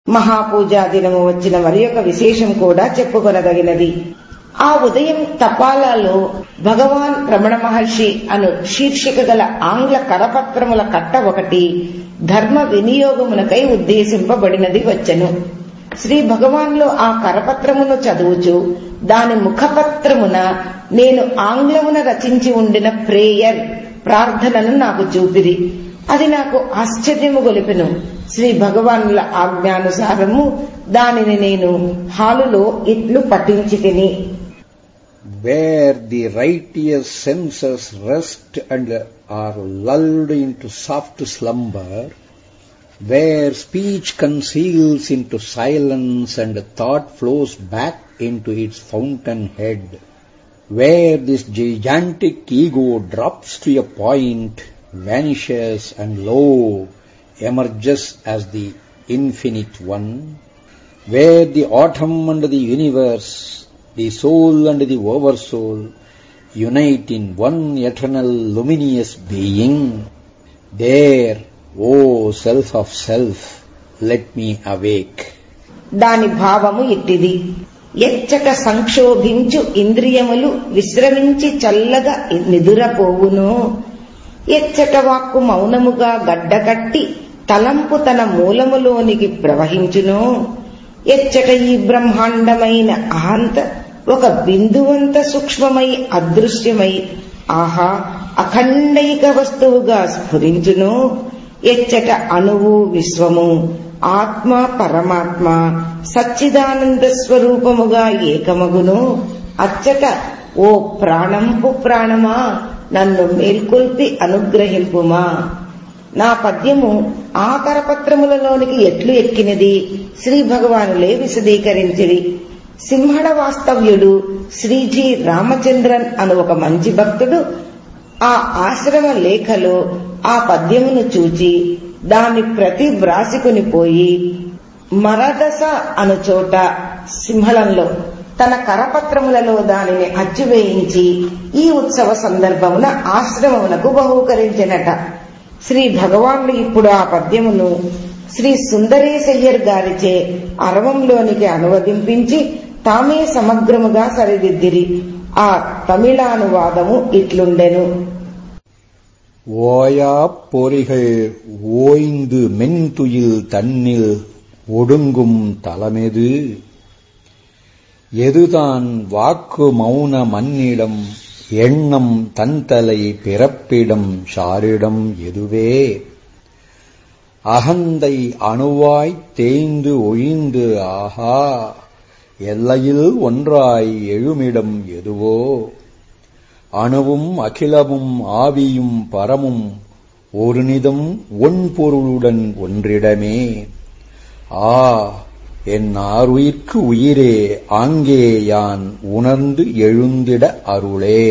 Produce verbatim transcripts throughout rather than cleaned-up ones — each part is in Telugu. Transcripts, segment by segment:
మహాపూజా దినము వచ్చిన మరి ఒక విశేషం కూడా చెప్పుకొనదగినది. ఆ ఉదయం తపాలాలో భగవాన్ రమణ మహర్షి అను శీర్షిక గల ఆంగ్ల కరపత్రముల కట్ట ఒకటి ధర్మ వినియోగమునకై ఉద్దేశింపబడినది వచ్చెను. శ్రీ భగవాన్లో ఆ కరపత్రమును చదువుచు దాని ముఖపత్రమున నేను ఆంగ్లమున రచించి ఉండిన ప్రేయర్ ప్రార్థనను నాకు చూపిరి. అది నాకు ఆశ్చర్యము గొలిపెను. శ్రీ భగవానుల ఆజ్ఞానుసారము దానిని నేను హాలులో ఇట్లు పఠించితిని. Where the righteous senses rest and are lulled into soft slumber, where speech conceals into silence and thought flows back into its fountainhead, where this gigantic ego drops to a point, vanishes and lo, emerges as the infinite one, where the atom and the universe, the soul and the oversoul unite in one eternal luminous being, there, O self of self, let me awake. దాని భావము ఇట్టిది. ఎచ్చట సంక్షోభించు ఇంద్రియములు విశ్రమించి చల్లగా నిదురపోవును, ఎచ్చట వాక్కు మౌనముగా గడ్డకట్టి తలంపు తన మూలములోనికి ప్రవహించును, ఎచ్చట ఈ బ్రహ్మాండమైన అహంత ఒక బిందువంత సూక్ష్మమై అదృశ్యమై ఆహా అఖండైక వస్తువుగా స్ఫురించును, ఎచ్చట అణువు విశ్వము ఆత్మ పరమాత్మ సచ్చిదానంద స్వరూపముగా ఏకమగును, అచ్చట ఓ ప్రాణంపు ప్రాణమా నన్ను మేల్కొల్పి అనుగ్రహింపుమా. నా పద్యము ఆ కరపత్రములలోనికి ఎట్లు ఎక్కినది శ్రీ భగవానులే విశదీకరించిరి. సింహళ వాస్తవ్యుడు శ్రీజీ రామచంద్రన్ అను ఒక మంచి భక్తుడు ఆ ఆశ్రమ లేఖలో ఆ పద్యమును చూచి దాన్ని ప్రతి వ్రాసికొని పోయి మరదస అను చోట సింహళంలో తన కరపత్రములలో దానిని అచ్చువేయించి ఈ ఉత్సవ సందర్భమున ఆశ్రమమునకు బహూకరించినట. శ్రీ భగవానుడు ఇప్పుడు ఆ పద్యమును శ్రీ సుందరేశయ్యర్ గారిచే అరవంలోనికి అనువదింపించి తామే సమగ్రముగా సరిదిద్దిరి. ఆ తమిళానువాదము ఇట్లుండెను. ஓயா பொறிகள் ஓய்ந்து மென்துயில் தன்னில் ஒடுங்கும் தலமெது, எதுதான் வாக்கு மௌன மன்னிடம் எண்ணம் தன்தலை பிறப்பிடம் சாரிடம் எதுவே, அகந்தை அணுவாய் தேய்ந்து ஒழிந்து ஆஹா எல்லையில் ஒன்றாய் எழுமிடம் எதுவோ, அணுவும் அகிலமும் ஆவியும் பரமும் ஒரு நிதம் ஒன்பொருளுடன் ஒன்றிடமே. ஆ என் ஆருயிர்க்கு உயிரே ஆங்கே யான் ఉనర్ந்து எழுந்திட అరుళే.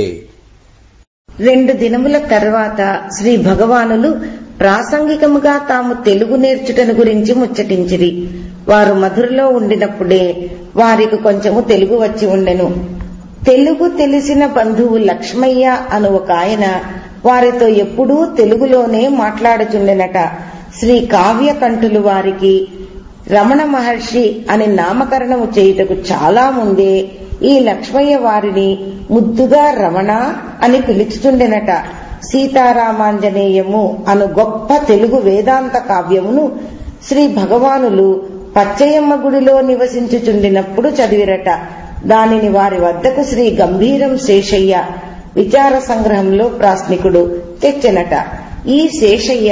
రెండు దినముల తర్వాత శ్రీ భగవానులు ప్రాసంగికముగా తాము తెలుగు నేర్చుటను గురించి ముచ్చటించిరి. వారు మధురలో ఉండినప్పుడే వారికి కొంచెము తెలుగు వచ్చి ఉండెను. తెలుగు తెలిసిన బంధువు లక్ష్మయ్య అను ఒక ఆయన వారితో ఎప్పుడూ తెలుగులోనే మాట్లాడుచుండెనట. శ్రీ కావ్యకంఠులు వారికి రమణ మహర్షి అని నామకరణము చేయుటకు చాలా ముందే ఈ లక్ష్మయ్య వారిని ముద్దుగా రమణ అని పిలుచుచుండెనట. సీతారామాంజనేయము అను గొప్ప తెలుగు వేదాంత కావ్యమును శ్రీ భగవానులు పచ్చయమ్మ గుడిలో నివసించుచుండినప్పుడు చదివిరట. దానిని వారి వద్దకు శ్రీ గంభీరం శేషయ్య విచార సంగ్రహంలో ప్రాస్నికుడు తెచ్చెనట. ఈ శేషయ్య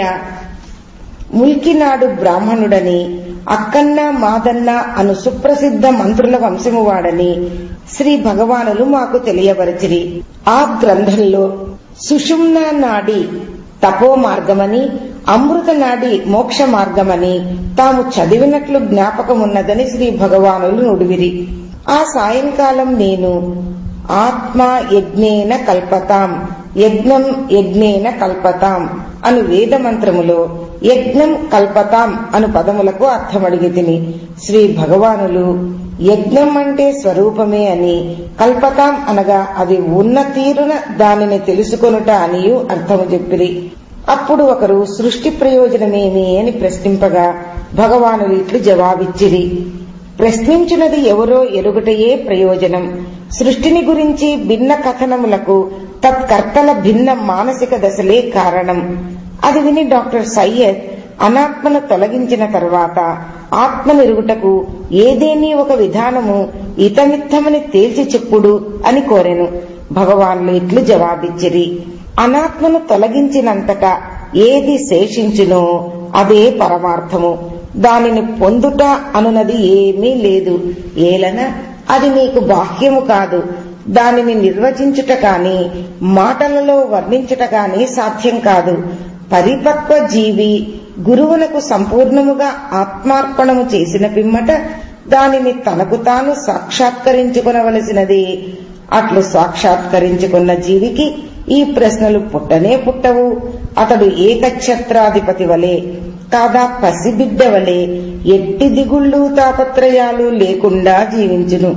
ముల్కినాడు బ్రాహ్మణుడని, అక్కన్న మాదన్న అను సుప్రసిద్ధ మంత్రుల వంశము వాడని శ్రీ భగవానులు మాకు తెలియపరిచిరి. ఆ గ్రంథంలో సుషుమ్న నాడి తపో మార్గమని, అమృత నాడి మోక్ష మార్గమని తాము చదివినట్లు జ్ఞాపకమున్నదని శ్రీ భగవానులు నుడివిరి. ఆ సాయంకాలం నేను ఆత్మ యజ్ఞేన కల్పతాం, యజ్ఞం యజ్ఞేన కల్పతాం అను వేద మంత్రములో యజ్ఞం కల్పతాం అను పదములకు అర్థమడిగి తిని శ్రీ భగవానులు యజ్ఞం అంటే స్వరూపమే అని, కల్పతాం అనగా అది ఉన్న తీరున దానిని తెలుసుకొనుట అనియు అర్థము చెప్పిరి. అప్పుడు ఒకరు సృష్టి ప్రయోజనమేమి అని ప్రశ్నింపగా భగవానులు ఇట్లు జవాబిచ్చిరి. ప్రశ్నించున్నది ఎవరో ఎరుగటయే ప్రయోజనం. సృష్టిని గురించి భిన్న కథనములకు తత్కర్తల భిన్న మానసిక దశలే కారణం. అది విని డాక్టర్ సయ్యద్ అనాత్మను తొలగించిన తర్వాత ఆత్మనిరుగుటకు ఏదేని ఒక విధానము ఇతమిత్తమని తేల్చి చెప్పుడు అని కోరెను. భగవాన్లు ఇట్లు జవాబిచ్చిరి. అనాత్మను తొలగించినంతటా ఏది శేషించునో అదే పరమార్థము. దానిని పొందుట అనునది ఏమీ లేదు. ఏలన అది నీకు బాహ్యము కాదు. దానిని నిర్వచించుట కాని మాటలలో వర్ణించుట కాని సాధ్యం కాదు. పరిపక్వ జీవి గురువునకు సంపూర్ణముగా ఆత్మార్పణము చేసిన పిమ్మట దానిని తనకు తాను సాక్షాత్కరించుకొనవలసినది. అట్లు సాక్షాత్కరించుకున్న జీవికి ఈ ప్రశ్నలు పుట్టనే పుట్టవు. అతడు ఏకఛత్రాధిపతి వలె కాదా పసిబిడ్డ వలె ఎట్టి దిగుళ్ళు తాపత్రయాలు లేకుండా జీవించును.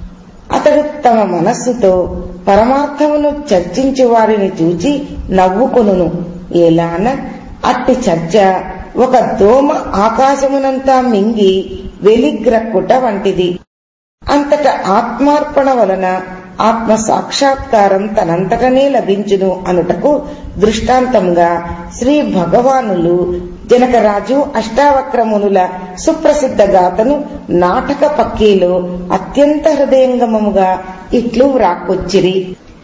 అతడు తమ మనస్సుతో పరమార్థమును చర్చించు వారిని చూచి నవ్వుకొనును. ఎలాన అట్టి చర్చ ఒక దోమ ఆకాశమునంతా మింగి వెలిగ్రక్కుట వంటిది. అంతట ఆత్మార్పణ వలన ఆత్మ సాక్షాత్కారం తనంతటనే లభించును అనుటకు దృష్టాంతంగా శ్రీ భగవానులు జనకరాజు అష్టావక్రమునుల సుప్రసిద్ధ గాథను నాటక పక్కీలో అత్యంత హృదయంగమముగా ఇట్లు వ్రాకొచ్చిరి.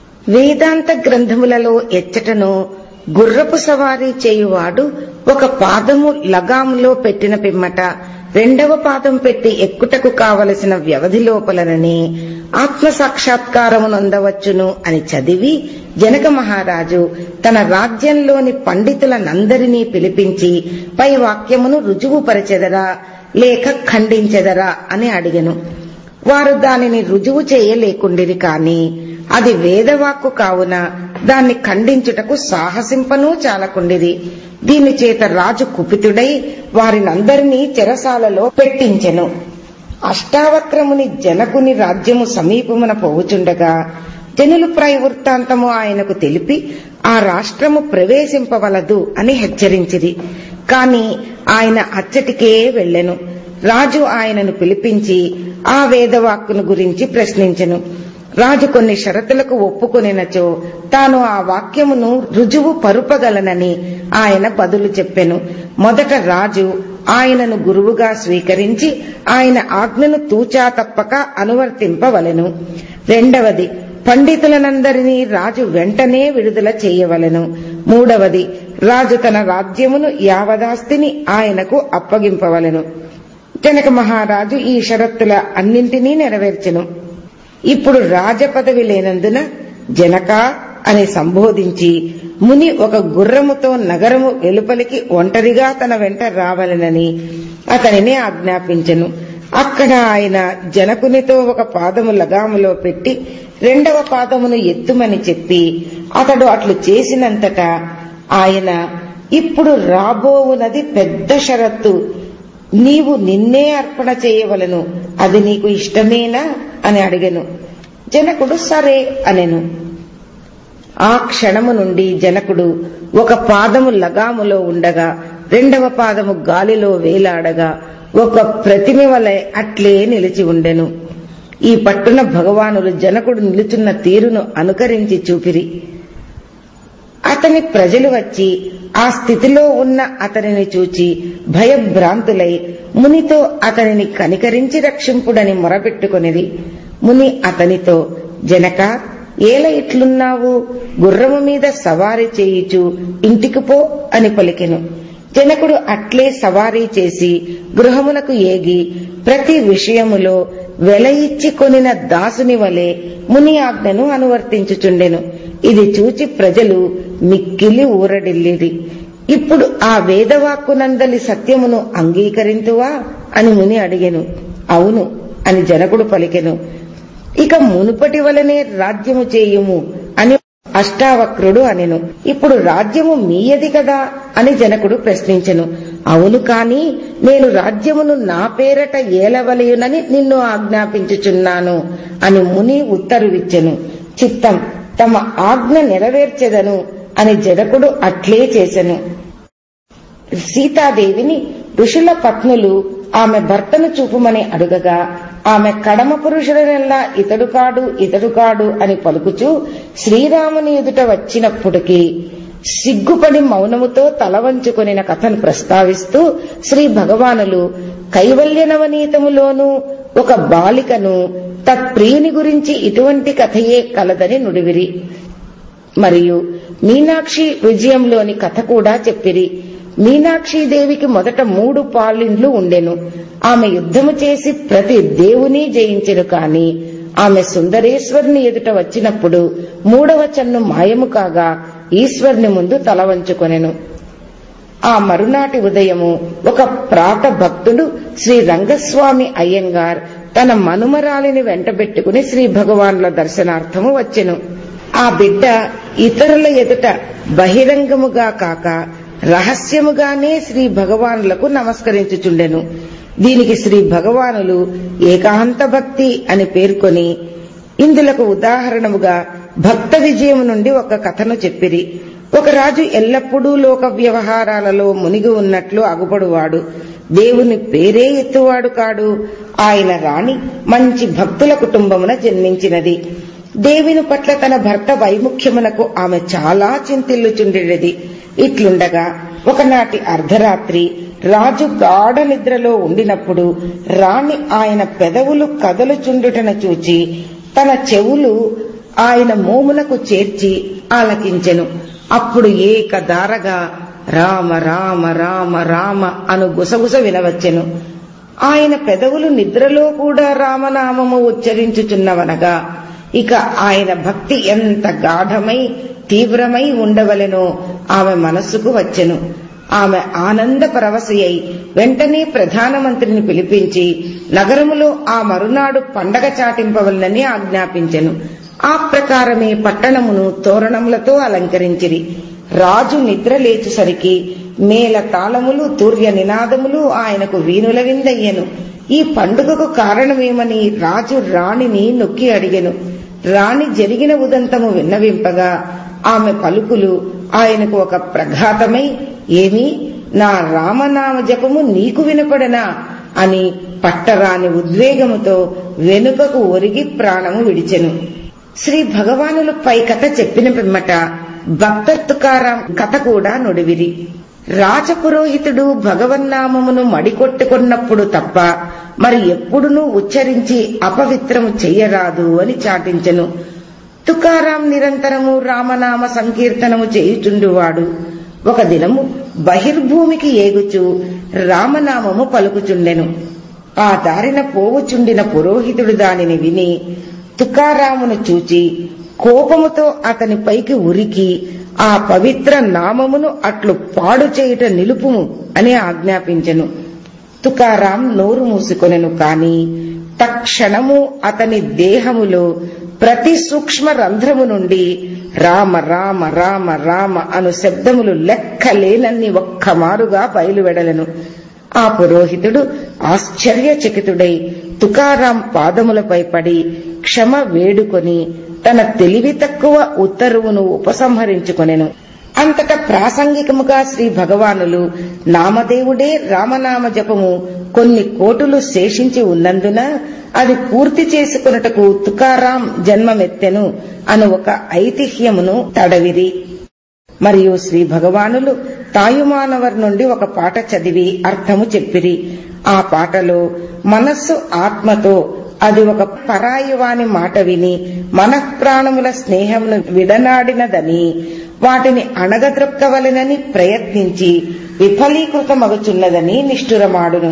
వేదాంత గ్రంథములలో ఎచ్చటను గుర్రపు సవారీ చేయువాడు ఒక పాదము లగాములో పెట్టిన పిమ్మట రెండవ పాదం పెట్టి ఎక్కుటకు కావలసిన వ్యవధి లోపలననే ఆత్మ సాక్షాత్కారమునందవచ్చును అని చదివి జనక మహారాజు తన రాజ్యంలోని పండితులనందరినీ పిలిపించి పై వాక్యమును రుజువుపరచెదరా లేక ఖండించెదరా అని అడిగెను. వారు దానిని రుజువు చేయలేకుండిరి. కాని అది వేదవాక్కు కావున దాన్ని ఖండించుటకు సాహసింపనూ చాలకుండిరి. దీని చేత రాజు కుపితుడై వారినందరినీ చెరసాలలో పెట్టించెను. అష్టావక్రముని జనకుని రాజ్యము సమీపమున పోవుచుండగా జనులు ప్రవృత్తాంతము ఆయనకు తెలిపి ఆ రాష్ట్రము ప్రవేశింపవలదు అని హెచ్చరించిరి. కాని ఆయన అచ్చటికే వెళ్లెను. రాజు ఆయనను పిలిపించి ఆ వేదవాక్కును గురించి ప్రశ్నించెను. రాజు కొన్ని షరతులకు ఒప్పుకొనినచో తాను ఆ వాక్యమును రుజువు పరుపగలనని ఆయన బదులు చెప్పెను. మొదట రాజు ఆయనను గురువుగా స్వీకరించి ఆయన ఆజ్ఞను తూచా తప్పక అనువర్తింపవలెను. రెండవది, పండితులనందరినీ రాజు వెంటనే విడుదల చేయవలెను. మూడవది, రాజు తన రాజ్యమును యావదాస్తిని ఆయనకు అప్పగింపవలెను. జనక మహారాజు ఈ షరతుల అన్నింటినీ నెరవేర్చెను. ఇప్పుడు రాజపదవి లేనందున జనక అని సంబోధించి ముని ఒక గుర్రముతో నగరము వెలుపలికి ఒంటరిగా తన వెంట రావాలనని అతనిని ఆజ్ఞాపించెను. అక్కడ ఆయన జనకునితో ఒక పాదము లగాములో పెట్టి రెండవ పాదమును ఎత్తుమని చెప్పి అతడు అట్లు చేసినంతట ఆయన, ఇప్పుడు రాబోవునది పెద్ద షరత్తు. నీవు నిన్నే అర్పణ చేయవలను. అది నీకు ఇష్టమేనా అని అడిగెను. జనకుడు సరే అనెను. ఆ క్షణము నుండి జనకుడు ఒక పాదము లగాములో ఉండగా రెండవ పాదము గాలిలో వేలాడగా ఒక ప్రతిమ వలె అట్లే నిలిచి ఉండెను. ఈ పట్టున భగవానులు జనకుడు నిలుచున్న తీరును అనుకరించి చూపిరి. అతని ప్రజలు వచ్చి ఆ స్థితిలో ఉన్న అతనిని చూచి భయభ్రాంతులై మునితో అతనిని కనికరించి రక్షింపుడని మొరపెట్టుకొనిది. ముని అతనితో, జనక, ఏల ఇట్లున్నావు? గుర్రము మీద సవారీ చేయుచు ఇంటికి పో అని పలికెను. జనకుడు అట్లే సవారీ చేసి గృహమునకు ఏగి ప్రతి విషయములో వెల ఇచ్చి కొనిన దాసుని వలె ముని ఆజ్ఞను అనువర్తించుచుండెను. ఇది చూచి ప్రజలు మిక్కిలి ఊరడిల్లిరి. ఇప్పుడు ఆ వేదవాక్కునందలి సత్యమును అంగీకరింతువా అని ముని అడిగెను. అవును అని జనకుడు పలికెను. ఇక మునుపటి వలనే రాజ్యము చేయుము అని అష్టావక్రుడు అనెను. ఇప్పుడు రాజ్యము మీయది కదా అని జనకుడు ప్రశ్నించెను. అవును, కాని నేను రాజ్యమును నా పేరట ఏలవలయునని నిన్ను ఆజ్ఞాపించుచున్నాను అని ముని ఉత్తరువిచ్చెను. చిత్తం, తమ ఆజ్ఞ నెరవేర్చెదను అని జనకుడు అట్లే చేసెను. సీతాదేవిని ఋషుల పత్నులు ఆమె భర్తను చూపుమని అడుగగా ఆమె కడమ పురుషుడనెల్లా ఇతడు కాడు ఇతడు కాడు అని పలుకుచూ శ్రీరాముని ఎదుట వచ్చినప్పటికీ సిగ్గుపడి మౌనముతో తల వంచుకొనిన కథను ప్రస్తావిస్తూ శ్రీ భగవానులు కైవల్య నవనీతములోనూ ఒక బాలికను తత్ప్రియుని గురించి ఇటువంటి కథయే కలదని నుడివిరి. మరియు మీనాక్షి విజయంలోని కథ కూడా చెప్పిరి. మీనాక్షీదేవికి మొదట మూడు పాలిండ్లు ఉండెను. ఆమె యుద్ధము చేసి ప్రతి దేవుని జయించెను. కాని ఆమె సుందరేశ్వరుని ఎదుట వచ్చినప్పుడు మూడవ చన్ను మాయము కాగా ఈశ్వరుని ముందు తల వంచుకొనెను. ఆ మరునాటి ఉదయము ఒక ప్రాత భక్తుడు శ్రీ రంగస్వామి అయ్యంగార్ తన మనుమరాలిని వెంటబెట్టుకుని శ్రీ భగవానుల దర్శనార్థము వచ్చెను. ఆ బిడ్డ ఇతరుల ఎదుట బహిరంగముగా కాక రహస్యముగానే శ్రీ భగవానులకు నమస్కరించుచుండెను. దీనికి శ్రీ భగవానులు ఏకాంత భక్తి అని పేర్కొని ఇందులకు ఉదాహరణముగా భక్త విజయము నుండి ఒక కథను చెప్పిరి. ఒక రాజు ఎల్లప్పుడూ లోక వ్యవహారాలలో మునిగి ఉన్నట్లు అగుపడువాడు. దేవుని పేరే ఎత్తువాడు కాడు. ఆయన రాణి మంచి భక్తుల కుటుంబమున జన్మించినది. దేవుని పట్ల తన భర్త వైముఖ్యమునకు ఆమె చాలా చింతిల్లుచుండేది. ఇట్లుండగా ఒకనాటి అర్ధరాత్రి రాజు గాఢ నిద్రలో ఉండినప్పుడు రాణి ఆయన పెదవులు కదలుచుండుటను చూచి తన చెవులు ఆయన మోమునకు చేర్చి ఆలకించెను. అప్పుడు ఏకధారగా రామ రామ రామ రామ అను గుసగుస వినవచ్చెను. ఆయన పెదవులు నిద్రలో కూడా రామనామము ఉచ్చరించుచున్నవనగా ఇక ఆయన భక్తి ఎంత గాఢమై తీవ్రమై ఉండవలెనో ఆమె మనస్సుకు వచ్చెను. ఆమె ఆనంద పరవశి అయి వెంటనే ప్రధానమంత్రిని పిలిపించి నగరములో ఆ మరునాడు పండగ చాటింపవలనని ఆజ్ఞాపించెను. ఆ ప్రకారమే పట్టణమును తోరణములతో అలంకరించిరి. రాజు నిద్ర లేచుసరికి మేళ తాళములు తూర్య నినాదములు ఆయనకు వీణుల విందయ్యెను. ఈ పండుగకు కారణమేమని రాజు రాణిని నొక్కి అడిగెను. రాణి జరిగిన ఉదంతము విన్నవింపగా ఆమె పలుకులు ఆయనకు ఒక ప్రఘాతమై, ఏమి నా రామనామ జపము నీకు వినపడనా అని పట్టరాని ఉద్వేగముతో వెనుకకు ఒరిగి ప్రాణము విడిచెను. శ్రీ భగవానులు పై కథ చెప్పిన పిమ్మట భక్త తుకారాం కథ కూడా నుడివిరి. రాజపురోహితుడు భగవన్నామమును మడికొట్టుకున్నప్పుడు తప్ప మరి ఎప్పుడునూ ఉచ్చరించి అపవిత్రము చెయ్యరాదు అని చాటించెను. తుకారాం నిరంతరము రామనామ సంకీర్తనము చేయుచుండువాడు. ఒక దినము బహిర్భూమికి ఏగుచూ రామనామము పలుకుచుండెను. ఆ దారిన పోవుచుండిన పురోహితుడు దానిని విని తుకారామును చూచి కోపముతో అతని పైకి ఉరికి ఆ పవిత్ర నామమును అట్లు పాడు చేయుట నిలుపుము అని ఆజ్ఞాపించెను. తుకారాం నోరు మూసుకొనెను. కాని తక్షణము అతని దేహములో ప్రతి సూక్ష్మ రంధ్రము నుండి రామ రామ రామ రామ అను శబ్దములు లెక్కలేనన్ని ఒక్కమారుగా బయలువెడలను. ఆ పురోహితుడు ఆశ్చర్యచకితుడై తుకారాం పాదములపై పడి క్షమ వేడుకొని తన తెలివి తక్కువ ఉత్తర్వును ఉపసంహరించుకొనెను. అంతటా ప్రాసంగికముగా శ్రీ భగవానులు నామదేవుడే రామనామ జపము కొన్ని కోటులు శేషించి ఉన్నందున అది పూర్తి చేసుకొనుటకు తుకారాం జన్మమెత్తెను అను ఒక ఐతిహ్యమును తడవిరి. మరియు శ్రీ భగవానులు తాయుమానవర్ నుండి ఒక పాట చదివి అర్థము చెప్పిరి. ఆ పాటలో మనస్సు ఆత్మతో అది ఒక పరాయివాని మాట విని మనఃప్రాణముల స్నేహమును విడనాడినదని వాటిని అణగద్రొక్కవలెనని ప్రయత్నించి విఫలీకృతమగుచున్నదని నిష్ఠురమాడును.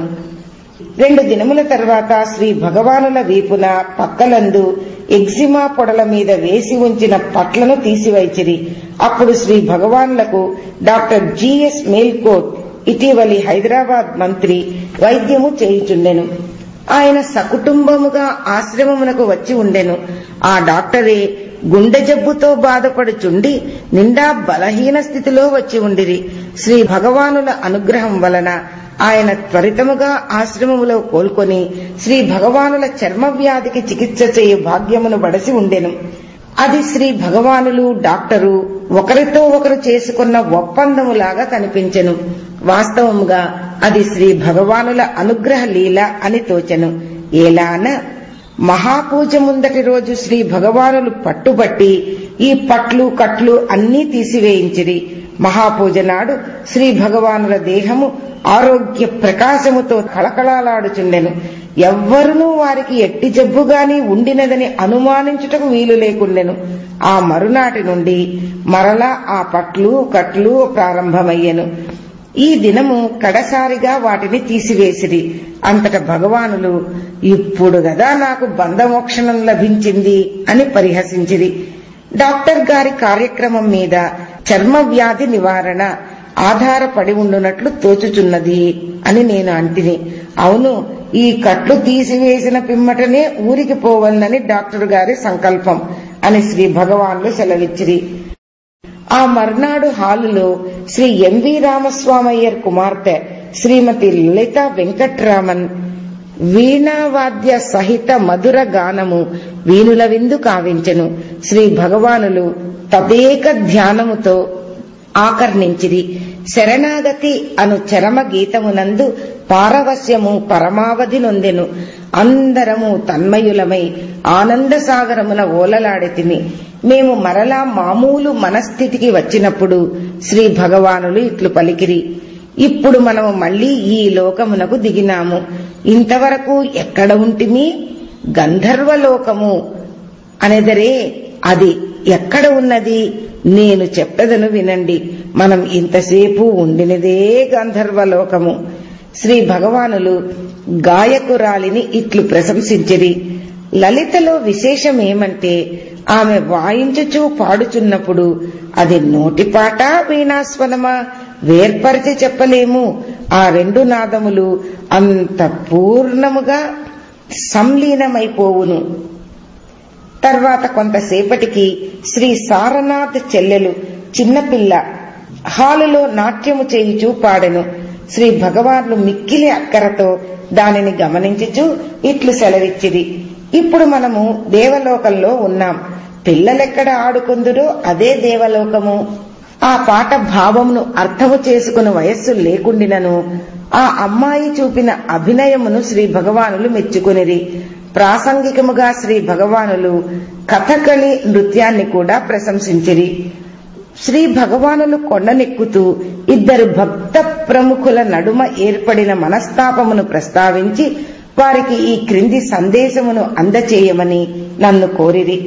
రెండు దినముల తర్వాత శ్రీ భగవానుల వీపున పక్కలందు ఎగ్జిమా పొడల మీద వేసి ఉంచిన పట్లను తీసివైచిరి. అప్పుడు శ్రీ భగవానులకు డాక్టర్ జిఎస్ మేల్కోట్ ఇటీవలి హైదరాబాద్ మంత్రి వైద్యము చేయుచుండెను. ఆయన సకుటుంబముగా ఆశ్రమమునకు వచ్చి ఉండెను. ఆ డాక్టరే గుండె జబ్బుతో బాధపడుచుండి నిండా బలహీన స్థితిలో వచ్చి ఉండిరి. శ్రీ భగవానుల అనుగ్రహం వలన ఆయన త్వరితముగా ఆశ్రమములో కోలుకొని శ్రీ భగవానుల చర్మ వ్యాధికి చికిత్స చేయు భాగ్యమును బడసి ఉండెను. అది శ్రీ భగవానులు డాక్టరు ఒకరితో ఒకరు చేసుకున్న ఒప్పందములాగా కనిపించెను. వాస్తవముగా అది శ్రీ భగవానుల అనుగ్రహ లీల అని తోచెను. ఏలాన మహాపూజ ముందటి రోజు శ్రీ భగవానులు పట్టుబట్టి ఈ పట్లు కట్లు అన్నీ తీసివేయించిరి. మహాపూజ నాడు శ్రీ భగవానుల దేహము ఆరోగ్య ప్రకాశముతో కళకళలాడుచుండెను. ఎవ్వరునూ వారికి ఎట్టి జబ్బుగాని ఉండినదని అనుమానించుటకు వీలు లేకుండెను. ఆ మరునాటి నుండి మరలా ఆ పట్లు కట్లు ప్రారంభమయ్యెను. ఈ దినము కడసారిగా వాటిని తీసివేసిరి. అంతట భగవానులు, ఇప్పుడు గదా నాకు బంధమోక్షణం లభించింది అని పరిహసించిరి. డాక్టర్ గారి కార్యక్రమం మీద చర్మ వ్యాధి నివారణ ఆధారపడి ఉండునట్లు తోచుచున్నది అని నేను అంటిని. అవును, ఈ కట్లు తీసివేసిన పిమ్మటనే ఊరికి పోవాలని డాక్టర్ గారి సంకల్పం అని శ్రీ భగవాన్లు సెలవిచ్చిరి. ఆ మర్నాడు హాలులో శ్రీ ఎంవి రామస్వామయ్యర్ కుమార్తె శ్రీమతి లలిత వెంకట్రామన్ వీణావాద్య సహిత మధుర గానము వీణుల విందు కావించెను. శ్రీ భగవానులు తదేక ధ్యానముతో ఆకర్ణించిరి. శరణాగతి అను చరమ గీతమునందు పారవస్యము పరమావధి నొందెను. అందరము తన్మయులమై ఆనంద సాగరమున ఓలలాడితిమి. మేము మరలా మామూలు మనస్థితికి వచ్చినప్పుడు శ్రీ భగవానులు ఇట్లు పలికిరి, ఇప్పుడు మనము మళ్లీ ఈ లోకమునకు దిగినాము. ఇంతవరకు ఎక్కడ ఉంటిమి? గంధర్వలోకము అనెదరే, అది ఎక్కడ ఉన్నది? నేను చెప్పదను వినండి. మనం ఇంతసేపు ఉండినదే గంధర్వలోకము. శ్రీ భగవానులు గాయకురాలిని ఇట్లు ప్రశంసించిరి. లలితలో విశేషమేమంటే ఆమె వాయించుచూ పాడుచున్నప్పుడు అది నోటిపాట వీణాస్వనమా వేర్పరిచి చెప్పలేము. ఆ రెండు నాదములు అంత పూర్ణముగా సంలీనమైపోవును. తర్వాత కొంతసేపటికి శ్రీ సారనాథ్ చెల్లెలు చిన్నపిల్ల హాలులో నాట్యము చేయుచూ పాడెను. శ్రీ భగవాన్లు మిక్కిలి అక్కరతో దానిని గమనించుచూ ఇట్లు సెలవిచ్చిరి, ఇప్పుడు మనము దేవలోకంలో ఉన్నాం. పిల్లలెక్కడ ఆడుకుందురో అదే దేవలోకము. ఆ పాట భావమును అర్థము చేసుకుని వయస్సు లేకుండినను ఆ అమ్మాయి చూపిన అభినయమును శ్రీ భగవానులు మెచ్చుకునిరి. ప్రాసంగికముగా శ్రీ భగవానులు కథకళి నృత్యాన్ని కూడా ప్రశంసించిరి. శ్రీ భగవానులు కొండనెక్కుతూ ఇద్దరు భక్త ప్రముఖుల నడుమ ఏర్పడిన మనస్తాపమును ప్రస్తావించి వారికి ఈ క్రింది సందేశమును అందచేయమని నన్ను కోరిరి.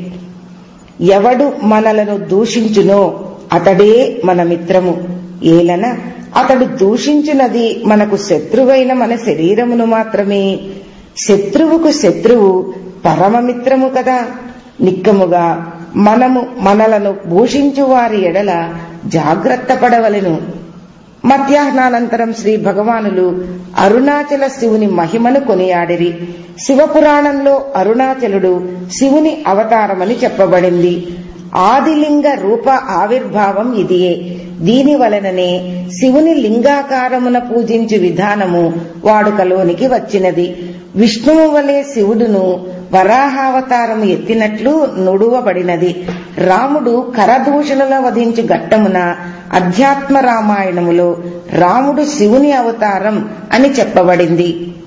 ఎవడు మనలను దూషించునో అతడే మన మిత్రము. ఏలన అతడు దూషించునది మనకు శత్రువైన మన శరీరమును మాత్రమే. శత్రువుకు శత్రువు పరమమిత్రము కదా. నిక్కముగా మనము మనలను భూషించు వారి ఎడల జాగ్రత్త పడవలెను. మధ్యాహ్నానంతరం శ్రీ భగవానులు అరుణాచల శివుని మహిమను కొనియాడిరి. శివపురాణంలో అరుణాచలుడు శివుని అవతారమని చెప్పబడింది. ఆదిలింగ రూప ఆవిర్భావం ఇదియే. దీని వలననే శివుని లింగాకారమున పూజించు విధానము వాడుకలోనికి వచ్చినది. విష్ణువు వలె శివుడును వరాహావతారము ఎత్తినట్లు నుడువబడినది. రాముడు కరదూషణుల వధించు ఘట్టమున అధ్యాత్మ రామాయణములో రాముడు శివుని అవతారం అని చెప్పబడింది.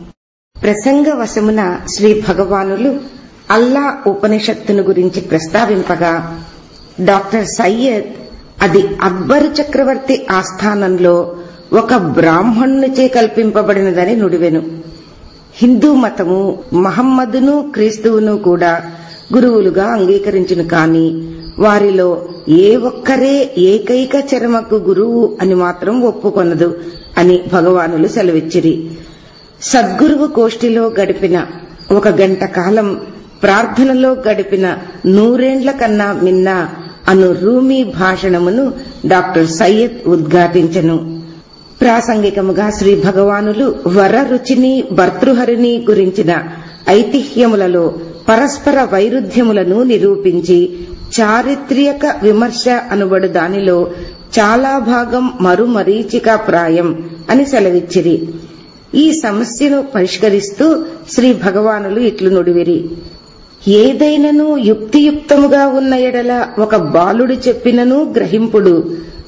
ప్రసంగవశమున శ్రీ భగవానులు అల్లా ఉపనిషత్తును గురించి ప్రస్తావింపగా డాక్టర్ సయ్యద్ అది అక్బరు చక్రవర్తి ఆస్థానంలో ఒక బ్రాహ్మణునిచే కల్పింపబడినదని నుడివెను. హిందూ మతము మహమ్మదును క్రీస్తువును కూడా గురువులుగా అంగీకరించును. కాని వారిలో ఏ ఒక్కరే ఏకైక చరమకు గురువు అని మాత్రం ఒప్పుకొనదు అని భగవానులు సెలవిచ్చిరి. సద్గురువు గోష్ఠిలో గడిపిన ఒక గంట కాలం ప్రార్థనలో గడిపిన నూరేండ్ల కన్నా మిన్న అను రూమీ భాషణమును డాక్టర్ సయ్యద్ ఉద్ఘాటించెను. ప్రాసంగికముగా శ్రీ భగవానులు వర రుచిని భర్తృహరిని గురించిన ఐతిహ్యములలో పరస్పర వైరుధ్యములను నిరూపించి చారిత్రక విమర్శ అనుబడు దానిలో చాలా భాగం మరుమరీచిక ప్రాయం అని సెలవిచ్చిరి. ఈ సమస్యను పరిష్కరిస్తూ శ్రీ భగవానులు ఇట్లు నుడివిరి, ఏదైనను యుక్తియుక్తముగా ఉన్న ఎడల ఒక బాలుడు చెప్పినను గ్రహింపుడు,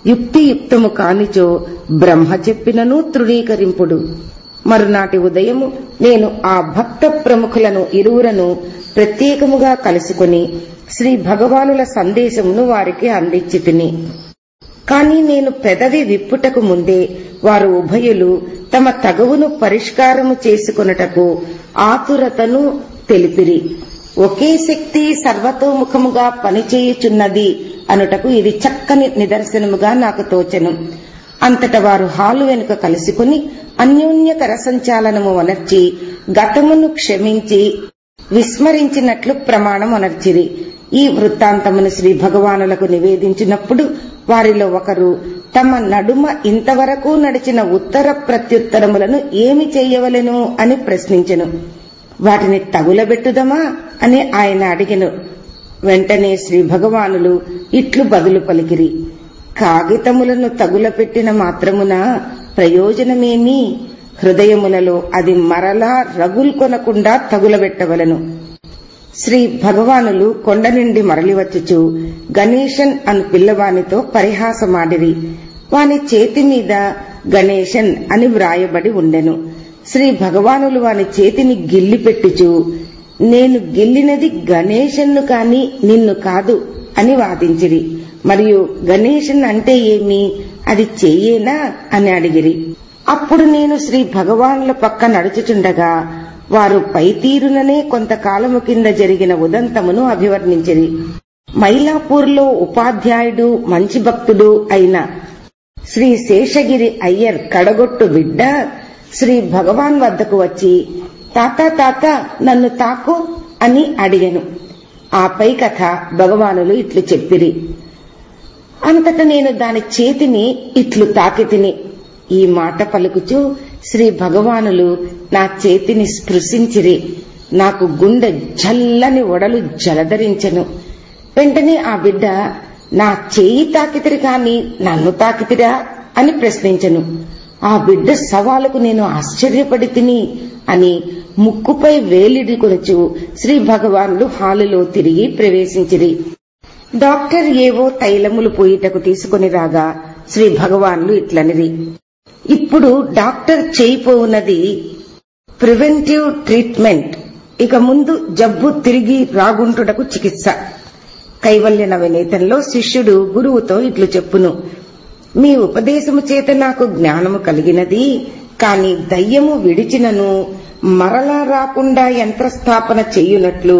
యుక్తియుక్తము కానిచో బ్రహ్మ చెప్పినను తృణీకరింపుడు. మరునాటి ఉదయము నేను ఆ భక్త ప్రముఖులను ఇరువురను ప్రత్యేకముగా కలుసుకుని శ్రీ భగవానుల సందేశమును వారికి అందించి తిని. కాని నేను పెదవి విప్పుటకు ముందే వారు ఉభయులు తమ తగవును పరిష్కారము చేసుకొనుటకు ఆతురతను తెలిపిరి. ఒకే శక్తి సర్వతోముఖముగా పనిచేయుచున్నది అనుటకు ఇది చక్కని నిదర్శనముగా నాకు తోచెను. అంతట వారు హాలు వెనుక కలుసుకుని అన్యోన్య కరసంచాలనము వనర్చి గతమును క్షమించి విస్మరించినట్లు ప్రమాణం అనర్చిరి. ఈ వృత్తాంతమును శ్రీ భగవానులకు నివేదించినప్పుడు వారిలో ఒకరు తమ నడుమ ఇంతవరకు నడిచిన ఉత్తర ప్రత్యుత్తరములను ఏమి చేయవలెను అని ప్రశ్నించెను. వాటిని తగులబెట్టుదమా అని ఆయన అడిగెను. వెంటనే శ్రీ భగవానులు ఇట్లు బదులు పలికిరి. కాగితములను తగులపెట్టిన మాత్రమున ప్రయోజనమేమి? హృదయములలో అది మరలా రగుల్కొనకుండా తగులబెట్టవలను. శ్రీ భగవానులు కొండ నుండి మరలివచ్చుచు గణేశన్ అను పిల్లవానితో పరిహాసమాడిరి. వాని చేతి మీద గణేశన్ అని వ్రాయబడి ఉండెను. శ్రీ భగవానులు వాని చేతిని గిల్లిపెట్టుచు, నేను గిల్లినది గణేశన్ను కాని నిన్ను కాదు అని వాదించిరి. మరియు గణేశన్ అంటే ఏమి, అది చెయ్యేనా అని అడిగిరి. అప్పుడు నేను శ్రీ భగవానుల పక్క నడుచుచుండగా వారు పైతీరుననే కొంతకాలము కింద జరిగిన ఉదంతమును అభివర్ణించిరి. మైలాపూర్లో ఉపాధ్యాయుడు మంచి భక్తుడు అయిన శ్రీ శేషగిరి అయ్యర్ కడగొట్టు బిడ్డ శ్రీ భగవాన్ వద్దకు వచ్చి, తాత తాత నన్ను తాకు అని అడిగెను. ఆపై కథ భగవానులు ఇట్లు చెప్పిరి. అంతట నేను దాని చేతిని ఇట్లు తాకితిని. ఈ మాట పలుకుచూ శ్రీ భగవానులు నా చేతిని స్పృశించిరి. నాకు గుండె జల్లని ఒడలు జలధరించెను. వెంటనే ఆ బిడ్డ, నా చేయి తాకితిరి కాని నన్ను తాకితిరా అని ప్రశ్నించెను. ఆ బిడ్డ సవాలుకు నేను ఆశ్చర్యపడి తిని అని ముక్కుపై వేలిడి కొనుచు శ్రీ భగవానులు హాలులో తిరిగి ప్రవేశించిరి. డాక్టర్ ఏవో తైలములు పోయిటకు తీసుకుని రాగా శ్రీ భగవానులు ఇట్లనిరి. ఇప్పుడు డాక్టర్ చేయిపోవున్నది ప్రివెంటివ్ ట్రీట్మెంట్, ఇక ముందు జబ్బు తిరిగి రాగుంటుటకు చికిత్స. కైవల్య నవనీతంలో శిష్యుడు గురువుతో ఇట్లు చెప్పును, మీ ఉపదేశము చేత నాకు జ్ఞానము కలిగినది, కాని దయ్యము విడిచినను మరలా రాకుండా యంత్రస్థాపన చెయ్యునట్లు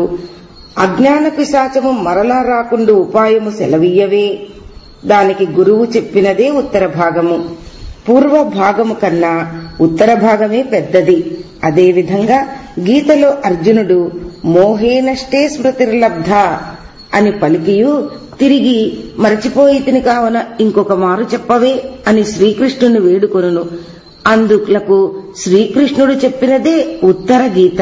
అజ్ఞాన పిశాచము మరలా రాకుండా ఉపాయము సెలవీయవే. దానికి గురువు చెప్పినదే ఉత్తర భాగము. పూర్వ భాగము కన్నా ఉత్తర భాగమే పెద్దది. అదేవిధంగా గీతలో అర్జునుడు మోహేనష్టే స్మృతిర్లబ్ధ అని పలికియు తిరిగి మరచిపోయితిని కావున ఇంకొక మారు చెప్పవే అని శ్రీకృష్ణుని వేడుకొనును. అందుకు శ్రీకృష్ణుడు చెప్పినదే ఉత్తర గీత.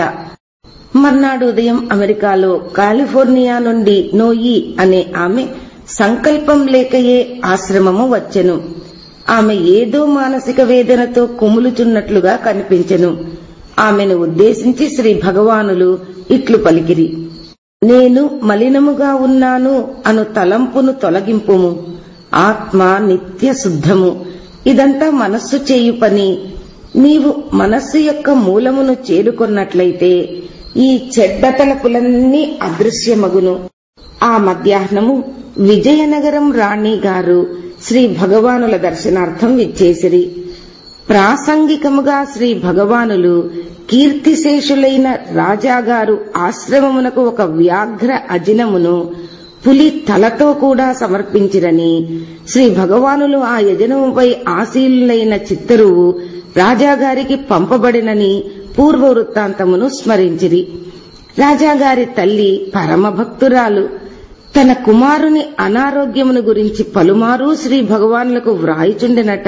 మర్నాడు ఉదయం అమెరికాలో కాలిఫోర్నియా నుండి నోయి అనే ఆమె సంకల్పం లేకయే ఆశ్రమము వచ్చెను. ఆమె ఏదో మానసిక వేదనతో కుములుచున్నట్లుగా కనిపించెను. ఆమెను ఉద్దేశించి శ్రీ భగవానులు ఇట్లు పలికిరి. నేను మలినముగా ఉన్నాను అను తలంపును తొలగింపుము. ఆత్మ నిత్య శుద్ధము. ఇదంతా మనస్సు చేయు పని. నీవు మనస్సు యొక్క మూలమును చేరుకొన్నట్లయితే ఈ చెడ్డ తలపులన్నీ అదృశ్యమగును. ఆ మధ్యాహ్నము విజయనగరం రాణి గారు శ్రీ భగవానుల దర్శనార్థం విచ్చేసిరి. ప్రాసంగికముగా శ్రీ భగవానులు కీర్తిశేషులైన రాజాగారు ఆశ్రమమునకు ఒక వ్యాఘ్ర అజినమును పులి తలతో కూడా సమర్పించిరని, శ్రీ భగవానులు ఆ యజనముపై ఆశీనులైన చిత్తరువు రాజాగారికి పంపబడినని పూర్వ వృత్తాంతమును స్మరించిరి. రాజాగారి తల్లి పరమభక్తురాలు. తన కుమారుని అనారోగ్యమును గురించి పలుమారు శ్రీ భగవానులకు వ్రాయిచుండెనట.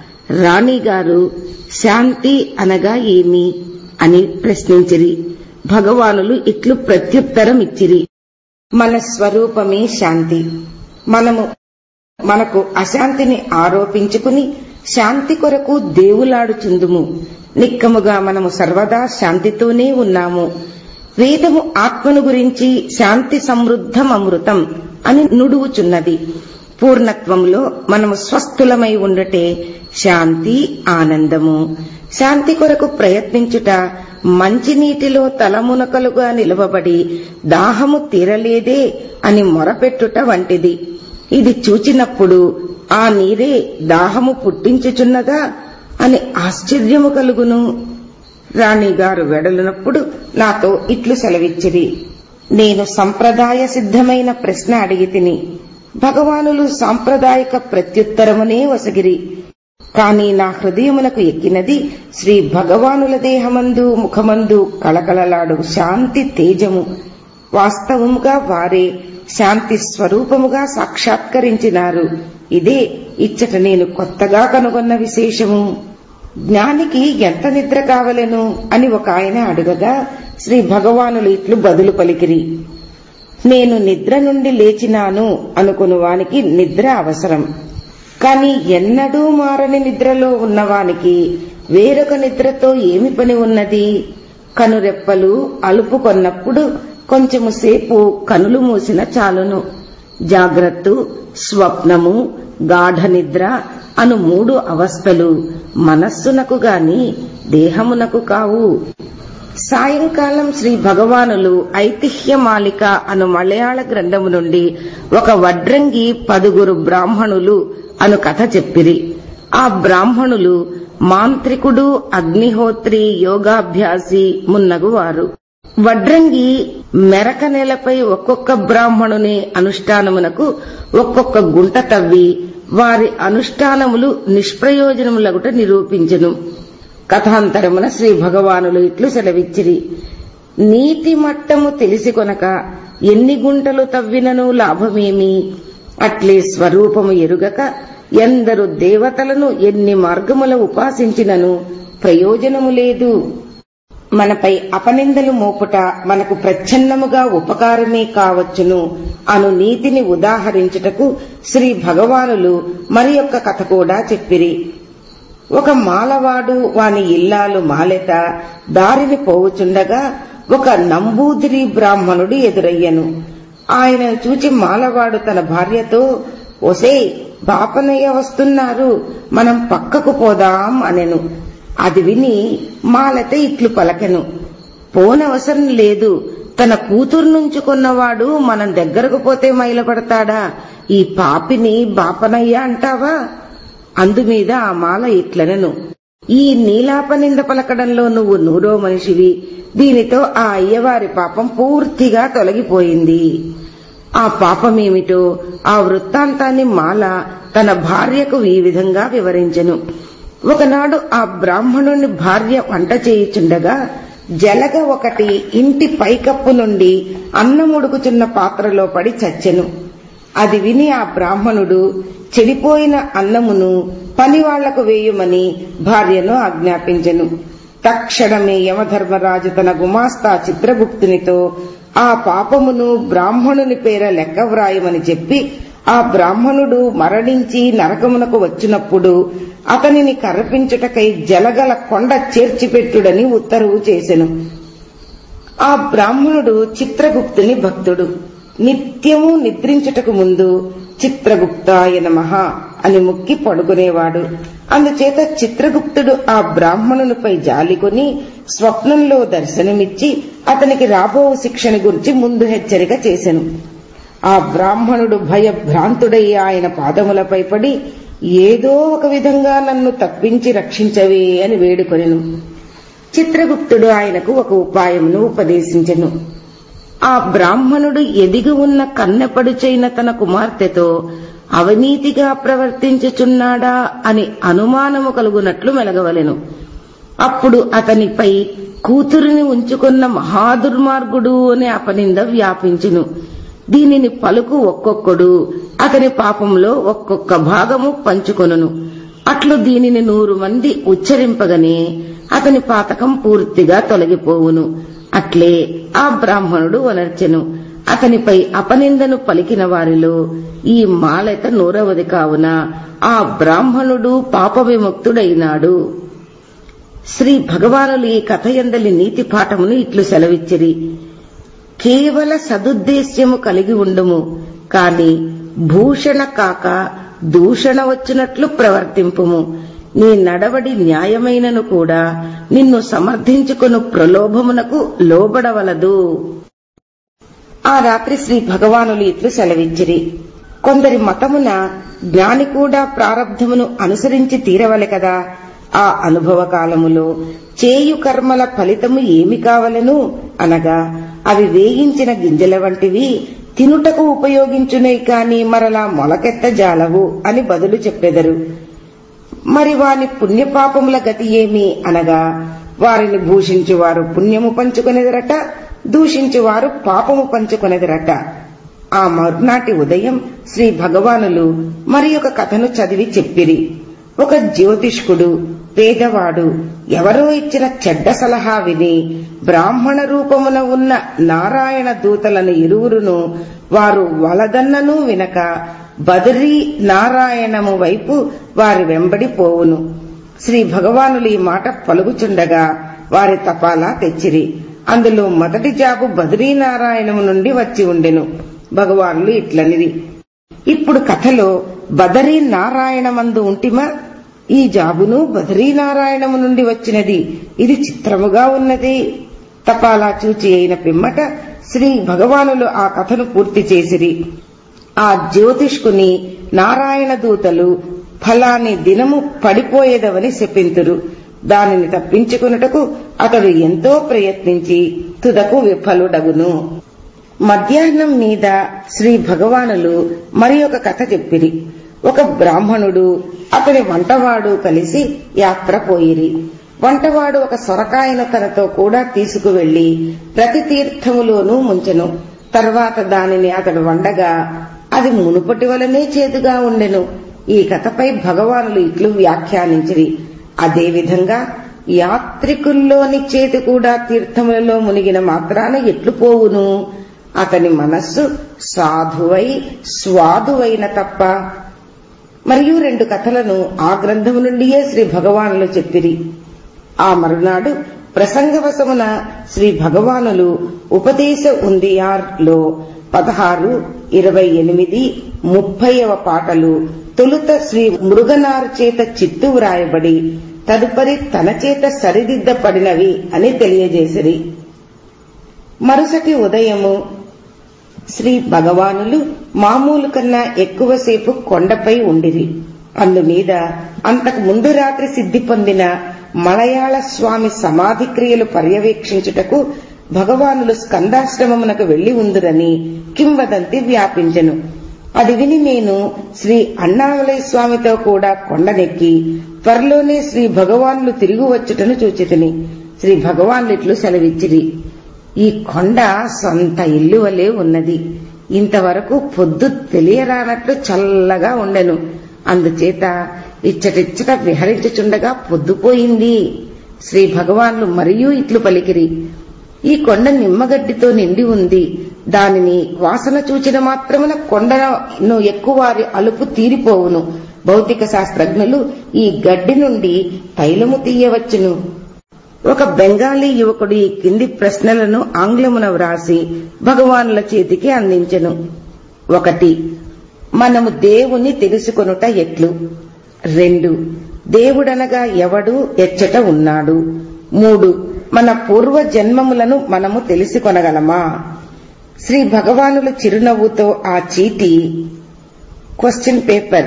రాణిగారు శాంతి అనగా ఏమి అని ప్రశ్నించిరి. భగవానులు ఇట్లు ప్రత్యుత్తరం ఇచ్చిరి. మన స్వరూపమే శాంతి. మనము మనకు అశాంతిని ఆరోపించుకుని శాంతి కొరకు దేవులాడుచుందుము. నిక్కముగా మనము సర్వదా శాంతితోనే ఉన్నాము. వేదము ఆత్మను గురించి శాంతి సమృద్ధం అమృతం అని నుడువుచున్నది. పూర్ణత్వంలో మనము స్వస్థులమై ఉండుటే శాంతి, ఆనందము. శాంతి కొరకు ప్రయత్నించుట మంచినీటిలో తలమునకలుగా నిలవబడి దాహము తీరలేదే అని మొరపెట్టుట వంటిది. ఇది చూచినప్పుడు ఆ నీరే దాహము పుట్టించుచున్నదా అని ఆశ్చర్యము కలుగును. రాణిగారు వెడలినప్పుడు నాతో ఇట్లు సెలవిచ్చిరి. నేను సంప్రదాయ సిద్ధమైన ప్రశ్న అడిగి తిని భగవానులు సాంప్రదాయక ప్రత్యుత్తరమునే వసగిరి. కాని నా హృదయమునకు ఎక్కినది శ్రీ భగవానుల దేహమందు ముఖమందు కళకళలాడు శాంతి తేజము. వాస్తవముగా వారే శాంతి స్వరూపముగా సాక్షాత్కరించినారు. ఇదే ఇచ్చట నేను కొత్తగా కనుగొన్న విశేషము. జ్ఞానికి ఎంత నిద్ర కావలెను అని ఒక ఆయన అడుగగా శ్రీ భగవానులు ఇట్లు బదులు పలికిరి. నేను నిద్ర నుండి లేచినాను అనుకుని వానికి నిద్ర అవసరం. కాని ఎన్నడూ మారని నిద్రలో ఉన్నవానికి వేరొక నిద్రతో ఏమి పని ఉన్నది? కనురెప్పలు అలుపు కొన్నప్పుడు కొంచెము సేపు కనులు మూసిన చాలును. జాగ్రత్త, స్వప్నము, గాఢ నిద్ర అను మూడు అవస్థలు మనస్సునకు గాని దేహమునకు కావు. సాయంకాలం శ్రీ భగవానులు ఐతిహ్యమాలిక అను మలయాళ గ్రంథము నుండి ఒక వడ్రంగి పదుగురు బ్రాహ్మణులు అను కథ చెప్పిరి. ఆ బ్రాహ్మణులు మాంత్రికుడు, అగ్నిహోత్రి, యోగాభ్యాసి మున్నగువారు. వడ్రంగి మెరక నేలపై ఒక్కొక్క బ్రాహ్మణుని అనుష్ఠానమునకు ఒక్కొక్క గుంట తవ్వి వారి అనుష్ఠానములు నిష్ప్రయోజనములగుట నిరూపించెను. కథాంతరమున శ్రీ భగవానులు ఇట్లు సెలవిచ్చిరి. నీటి మట్టము తెలిసి కొనక ఎన్ని గుంటలు తవ్వినను లాభమేమి? అట్లే స్వరూపము ఎరుగక ఎందరు దేవతలను ఎన్ని మార్గముల ఉపాసించినను ప్రయోజనము లేదు. మనపై అపనిందలు మోపుట మనకు ప్రచ్ఛన్నముగా ఉపకారమే కావచ్చును అను నీతిని ఉదాహరించుటకు శ్రీ భగవానులు మరి యొక్క కథ కూడా చెప్పిరి. ఒక మాలవాడు వాని ఇల్లాలు మాలెత దారిని పోవుచుండగా ఒక నంబూదిరి బ్రాహ్మణుడు ఎదురయ్యను. ఆయన చూచి మాలవాడు తన భార్యతో, ఒసే బాపనయ్య వస్తున్నారు, మనం పక్కకు పోదాం అనెను. అది విని మాలత ఇట్లు పలకెను, పోనవసరం లేదు, తన కూతుర్నుంచుకున్నవాడు మనం దగ్గరకు పోతే మైలపడతాడా? ఈ పాపిని బాపనయ్య అంటావా? అందుమీద ఆ మాల ఇట్లనెను, ఈ నీలాపనింద పలకడంలో నువ్వు నూరో మనిషివి. దీనితో ఆ అయ్యవారి పాపం పూర్తిగా తొలగిపోయింది. ఆ పాపమేమిటో ఆ వృత్తాంతాన్ని మాల తన భార్యకు ఈ విధంగా వివరించెను. ఒకనాడు ఆ బ్రాహ్మణుని భార్య వంట చేయుచుండగా జలగ ఒకటి ఇంటి పైకప్పు నుండి అన్నముడుకుచున్న పాత్రలో పడి చచ్చెను. అది విని ఆ బ్రాహ్మణుడు చెడిపోయిన అన్నమును పనివాళ్లకు వేయుమని భార్యను ఆజ్ఞాపించెను. తక్షణమే యమధర్మరాజు తన గుమాస్తా చిత్రగుప్తునితో ఆ పాపమును బ్రాహ్మణుని పేర లెక్క వ్రాయమని చెప్పి ఆ బ్రాహ్మణుడు మరణించి నరకమునకు వచ్చినప్పుడు అతనిని కర్పించుటకై జలగల కొండ చేర్చిపెట్టుడని ఉత్తర్వు చేసెను. ఆ బ్రాహ్మణుడు చిత్రగుప్తుని భక్తుడు. నిత్యము నిద్రించుటకు ముందు చిత్రగుప్తాయ నమః అని ముక్కి పడుకునేవాడు. అందుచేత చిత్రగుప్తుడు ఆ బ్రాహ్మణునిపై జాలికొని స్వప్నంలో దర్శనమిచ్చి అతనికి రాబో శిక్షణ గురించి ముందు హెచ్చరిక చేసెను. ఆ బ్రాహ్మణుడు భయభ్రాంతుడై ఆయన పాదములపై పడి, ఏదో ఒక విధంగా నన్ను తప్పించి రక్షించవే అని వేడుకొనెను. చిత్రగుప్తుడు ఆయనకు ఒక ఉపాయమును ఉపదేశించెను. ఆ బ్రాహ్మణుడు ఎదిగి ఉన్న కన్నెపడుచైన తన కుమార్తెతో అవినీతిగా ప్రవర్తించుచున్నాడా అని అనుమానము కలుగునట్లు మెలగవలెను. అప్పుడు అతనిపై కూతురిని ఉంచుకున్న మహాదుర్మార్గుడు అనే అపనింద వ్యాపించును. దీనిని పలుకు ఒక్కొక్కడు అతని పాపంలో ఒక్కొక్క భాగము పంచుకొనును. అట్లు దీనిని నూరు మంది ఉచ్చరింపగనే అతని పాతకం పూర్తిగా తొలగిపోవును. అట్లే ఆ బ్రాహ్మణుడు వనర్చెను. అతనిపై అపనిందను పలికిన వారిలో ఈ మాలెత నూరవది కావున ఆ బ్రాహ్మణుడు పాప విముక్తుడైనాడు. శ్రీ భగవానులు ఈ కథయందలి నీతి పాఠమును ఇట్లు సెలవిచ్చిరి. కేవల సదుద్దేశ్యము కలిగి ఉండుము, కాని భూషణ కాక దూషణ వచ్చినట్లు ప్రవర్తింపుము. నీ నడవడి న్యాయమైనను కూడా నిన్ను సమర్థించుకొను ప్రలోభమునకు లోబడవలదు. ఆ రాత్రి శ్రీ భగవానులు ఇట్లు సెలవిచ్చిరి. కొందరి మతమున జ్ఞాని కూడా ప్రారబ్ధమును అనుసరించి తీరవలె కదా. ఆ అనుభవ కాలములో చేయు కర్మల ఫలితము ఏమి కావలను అనగా అవి వేయించిన గింజల వంటివి, తినుటకు ఉపయోగించునే కాని మరలా మొలకెత్త జాలవు అని బదులు చెప్పెదరు. మరి వాని పుణ్యపాపముల గతి ఏమి అనగా వారిని భూషించువారు పుణ్యము పంచుకొనెదరట, దూషించువారు పాపము పంచుకొనెదరట. ఆ మర్నాటి ఉదయం శ్రీ భగవానులు మరి ఒక కథను చదివి చెప్పిరి. ఒక జ్యోతిష్కుడు పేదవాడు ఎవరో ఇచ్చిన చెడ్డ సలహా విని బ్రాహ్మణ రూపమున ఉన్న నారాయణ దూతలను ఇరువురును వారు వలదన్నను వినక బదరీ నారాయణము వైపు వారి వెంబడి పోవును. శ్రీ భగవానులు ఈ మాట పలుకుచుండగా వారి తపాలా తెచ్చిరి. అందులో మొదటి జాబు బదరీనారాయణము నుండి వచ్చి ఉండెను. భగవానులు ఇట్లనిది, ఇప్పుడు కథలో బదరీ నారాయణమందు ఉంటిమా? ఈ జాబును బదరీనారాయణము నుండి వచ్చినది. ఇది చిత్రముగా ఉన్నది. తపాలా చూచి అయిన పిమ్మట శ్రీ భగవానులు ఆ కథను పూర్తి చేసిరి. ఆ జ్యోతిష్కుని నారాయణ దూతలు ఫలాని దినము పడిపోయేదవని శపింతురు. దానిని తప్పించుకున్నటకు అతడు ఎంతో ప్రయత్నించి తుదకు విఫలుడగును. మధ్యాహ్నం మీద శ్రీ భగవానులు మరి ఒక కథ చెప్పిరి. ఒక బ్రాహ్మణుడు అతని వంటవాడు కలిసి యాత్ర పోయిరి. వంటవాడు ఒక సొరకాయను తనతో కూడా తీసుకువెళ్లి ప్రతి తీర్థములోనూ ముంచెను. తర్వాత దానిని అతడు వండగా అది మునుపటి వలనే చేదుగా ఉండెను. ఈ కథపై భగవానులు ఇట్లు వ్యాఖ్యానించిరి. అదేవిధంగా యాత్రికుల్లోని చేతి కూడా తీర్థములలో మునిగిన మాత్రాన ఎట్లు పోవును? అతని మనస్సు సాధువై స్వాధువైన తప్ప. మరియు రెండు కథలను ఆ గ్రంథము నుండియే శ్రీ భగవానులు చెప్పిరి. ఆ మరునాడు ప్రసంగవశమున శ్రీ భగవానులు ఉపదేశ ఉందియార్ లో పదహారు, ఇరవై ఎనిమిది, ముప్పైవ పాటలు తొలుత శ్రీ మృగనార్ చేత చిత్తు వ్రాయబడి తదుపరి తన చేత సరిదిద్దపడినవి అని తెలియజేసిరి. మరుసటి ఉదయము శ్రీ భగవానులు మామూలు కన్నా ఎక్కువసేపు కొండపై ఉండిరి. అందుమీద అంతకు ముందు రాత్రి సిద్ధి పొందిన మలయాళ స్వామి సమాధి క్రియలు పర్యవేక్షించుటకు భగవానులు స్కందాశ్రమమునకు వెళ్లి ఉందురని కింవదంతి వ్యాపించెను. అది విని నేను శ్రీ అన్నామలై స్వామితో కూడా కొండనెక్కి త్వరలోనే శ్రీ భగవానులు తిరిగి వచ్చుటను చూచితిని. శ్రీ భగవానులు ఇట్లు సెలవిచ్చిరి. ఈ కొండ సొంత ఇల్లు వలె ఉన్నది. ఇంతవరకు పొద్దు తెలియరానట్లు చల్లగా ఉండెను. అందుచేత ఇచ్చటిచ్చట విహరించుచుండగా పొద్దుపోయింది. శ్రీ భగవాన్లు మరియు ఇట్లు పలికిరి. ఈ కొండ నిమ్మగడ్డితో నిండి ఉంది. దానిని వాసన చూచిన మాత్రమున కొండను ఎక్కువారి అలుపు తీరిపోవును. భౌతిక శాస్త్రజ్ఞులు ఈ గడ్డి నుండి తైలము తీయవచ్చును. ఒక బెంగాలీ యువకుడు ఈ కింది ప్రశ్నలను ఆంగ్లమున వ్రాసి భగవానుల చేతికి అందించెను. ఒకటి, మనము దేవుని తెలుసుకొనుట ఎట్లు? రెండు, దేవుడనగా ఎవడు, ఎచ్చట ఉన్నాడు? మూడు, మన పూర్వ జన్మములను మనము తెలుసుకొనగలమా? శ్రీ భగవానులు చిరునవ్వుతో ఆ చీటి క్వశ్చన్ పేపర్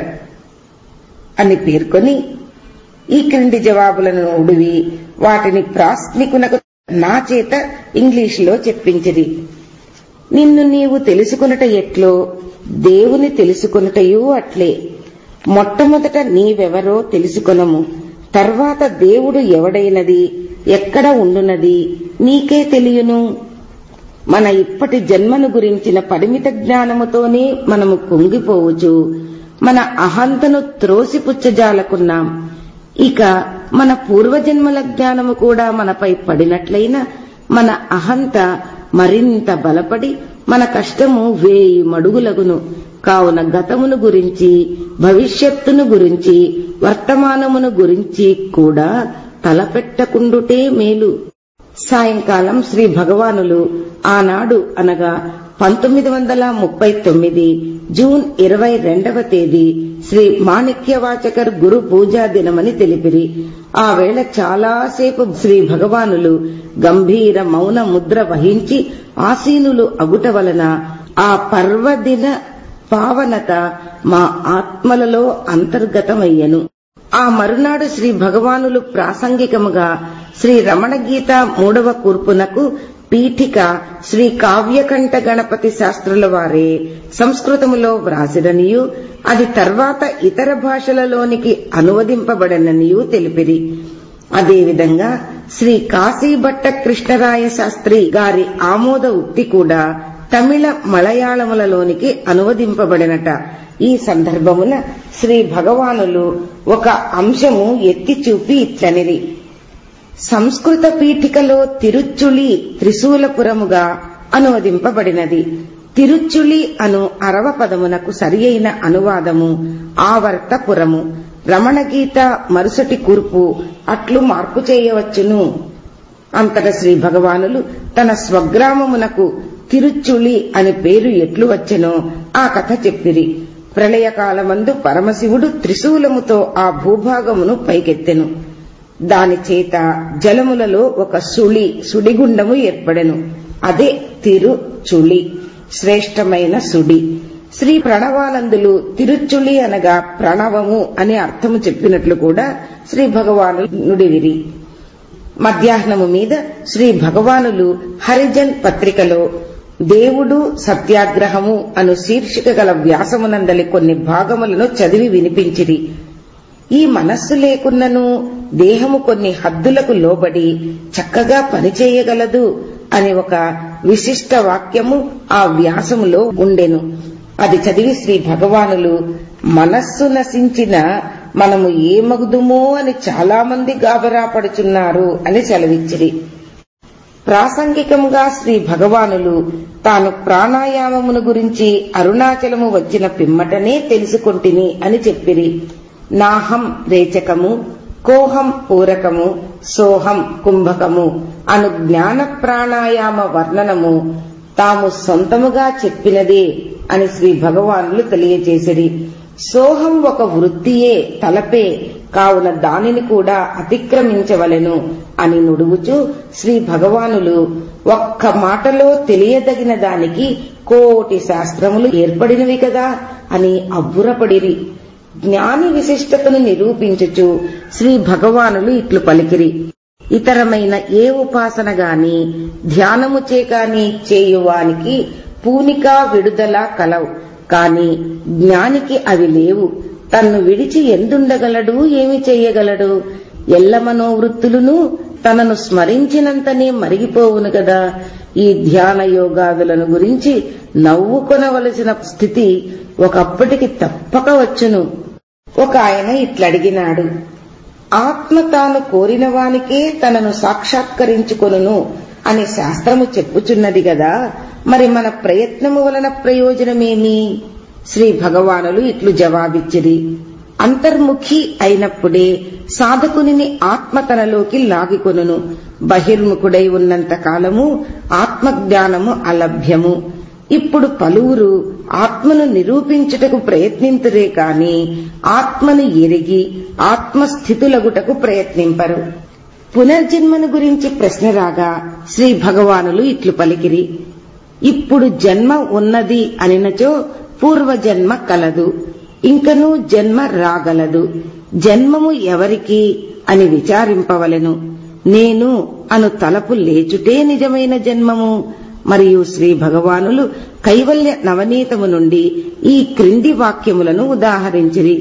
అని పేర్కొని ఈ క్రింది జవాబులను ఉడివి వాటిని ప్రాశ్నికునకు నా చేత ఇంగ్లీషులో చెప్పించిరి. నిన్ను నీవు తెలుసుకొనుట ఎట్లో దేవుని తెలుసుకొనుటయూ అట్లే. మొట్టమొదట నీవెవరో తెలుసుకొనము. తర్వాత దేవుడు ఎవడైనది, ఎక్కడ ఉండునది నీకే తెలియను. మన ఇప్పటి జన్మను గురించిన పరిమిత జ్ఞానముతోనే మనము కుంగిపోవచ్చు. మన అహంతను త్రోసిపుచ్చజాలకున్నాం. ఇక మన పూర్వజన్మల జ్ఞానము కూడా మనపై పడినట్లయినా మన అహంత మరింత బలపడి మన కష్టము వేయి మడుగులగును. కావున గతమును గురించి, భవిష్యత్తును గురించి, వర్తమానమును గురించి కూడా తలపెట్టకుండుటే మేలు. సాయంకాలం శ్రీ భగవానులు ఆనాడు అనగా పంతొమ్మిది వందల ముప్పై తొమ్మిది జూన్ ఇరవై రెండవ తేదీ శ్రీ మాణిక్యవాచకర్ గురు పూజా దినమని తెలిపిరి. ఆ వేళ చాలాసేపు శ్రీ భగవానులు గంభీర మౌన ముద్ర వహించి ఆసీనులు అగుట వలన ఆ పర్వదిన పావనత మా ఆత్మలలో అంతర్గతమయ్యను. ఆ మరునాడు శ్రీ భగవానులు ప్రాసంగికముగా శ్రీ రమణగీత మూడవ కూర్పునకు పీఠిక శ్రీ కావ్యకంఠ గణపతి శాస్త్రుల వారే సంస్కృతములో వ్రాసిరనియు అది తర్వాత ఇతర భాషలలోనికి అనువదింపబడననియు తెలిపిరి. అదేవిధంగా శ్రీ కాశీభట్ట కృష్ణరాయ శాస్త్రి గారి ఆమోద ఉక్తి కూడా తమిళ మలయాళములలోనికి అనువదింపబడినట. ఈ సందర్భమున శ్రీ భగవానులు ఒక అంశము ఎత్తి చూపి ఇట్లనిరి. సంస్కృత పీఠికలో తిరుచుళి త్రిశూలపురముగా అనువదింపబడినది. తిరుచుళి అను అరవ పదమునకు సరియైన అనువాదము ఆవర్తపురము. రమణగీత మరుసటి కూర్పు అట్లు మార్పు చేయవచ్చును. అంతట శ్రీ భగవానులు తన స్వగ్రామమునకు తిరుచుళి అని పేరు ఎట్లు వచ్చెనో ఆ కథ చెప్పిరి. ప్రళయకాలమందు పరమశివుడు త్రిశూలముతో ఆ భూభాగమును పైకెత్తెను. దాని చేత జలములలో ఒక సుళి సుడిగుండము ఏర్పడెను. అదే తిరుచుళి, శ్రేష్టమైన సుడి. శ్రీ ప్రణవానందులు తిరుచుళి అనగా ప్రణవము అనే అర్థము చెప్పినట్లు కూడా శ్రీ భగవాను నుడివిరి. మధ్యాహ్నము మీద శ్రీ భగవానులు హరిజన్ పత్రికలో దేవుడు సత్యాగ్రహము అను శీర్షిక గల వ్యాసమునందలి కొన్ని భాగములను చదివి వినిపించిరి. ఈ మనస్సు లేకున్నను దేహము కొన్ని హద్దులకు లోబడి చక్కగా పనిచేయగలదు అని ఒక విశిష్ట వాక్యము ఆ వ్యాసములో ఉండెను. అది చదివి శ్రీ భగవానులు మనస్సు నశించిన మనము ఏమగుదుమో అని చాలా మంది గాబరా పడుచున్నారు అని సెలవిచ్చిరి. ప్రాసంగికంగా శ్రీ భగవానులు తాను ప్రాణాయామమును గురించి అరుణాచలము వచ్చిన పిమ్మటనే తెలుసుకొంటిని అని చెప్పిరి. నాహం రేచకము, కోహం పూరకము, సోహం కుంభకము అను జ్ఞాన ప్రాణాయామ వర్ణనము తాము సొంతముగా చెప్పినదే అని శ్రీ భగవానులు తెలియజేసిరి. సోహం ఒక వృత్తియే, తలపే కావున దానిని కూడా అతిక్రమించవలెను అని నుడుగుచూ శ్రీ భగవానులు ఒక్క మాటలో తెలియదగిన దానికి కోటి శాస్త్రములు ఏర్పడినవి కదా అని అబ్బురపడిరి. జ్ఞాని విశిష్టతను నిరూపించుచు శ్రీ భగవానులు ఇట్లు పలికిరి. ఇతరమైన ఏ ఉపాసన గాని ధ్యానముచే కాని చేయువానికి పూనిక విడుదల కలవు, కాని జ్ఞానికి అవి లేవు. తన్ను విడిచి ఎందుండగలడు, ఏమి చెయ్యగలడు? ఎల్ల మనోవృత్తులను తనను స్మరించినంతనే మరిగిపోవును గదా. ఈ ధ్యాన యోగాదులను గురించి నవ్వుకొనవలసిన స్థితి ఒకప్పటికి తప్పక వచ్చును. ఒక ఆయన ఇట్లడిగినాడు, ఆత్మ తాను కోరిన వానికే తనను సాక్షాత్కరించుకొనును అని శాస్త్రము చెప్పుచున్నది గదా, మరి మన ప్రయత్నము వలన ప్రయోజనమేమి? శ్రీ భగవానులు ఇట్లు జవాబిచ్చిరి. అంతర్ముఖి అయినప్పుడే సాధకుని ఆత్మ తనలోకి లాగికొనును. బహిర్ముఖుడై ఉన్నంత కాలము ఆత్మజ్ఞానము అలభ్యము. ఇప్పుడు పలువురు ఆత్మను నిరూపించుటకు ప్రయత్నింతురే కాని ఆత్మను ఎరిగి ఆత్మస్థితులగుటకు ప్రయత్నింపరు. పునర్జన్మను గురించి ప్రశ్న రాగా శ్రీ భగవానులు ఇట్లు పలికిరి. ఇప్పుడు జన్మ ఉన్నది అనినచో పూర్వజన్మ కలదు, ఇంకనూ జన్మ రాగలదు. జన్మము ఎవరికి అని విచారింపవలెను. నేను అను తలపు లేచుటే నిజమైన జన్మము. మరియు శ్రీ భగవానులు కైవల్య నవనీతము నుండి ఈ క్రింది వాక్యములను ఉదాహరించిరి.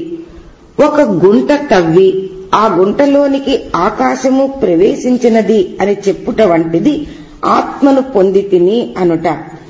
ఒక గుంట తవ్వి ఆ గుంటలోనికి ఆకాశము ప్రవేశించినది అని చెప్పుట వంటిది ఆత్మను పొందితిని అనుట.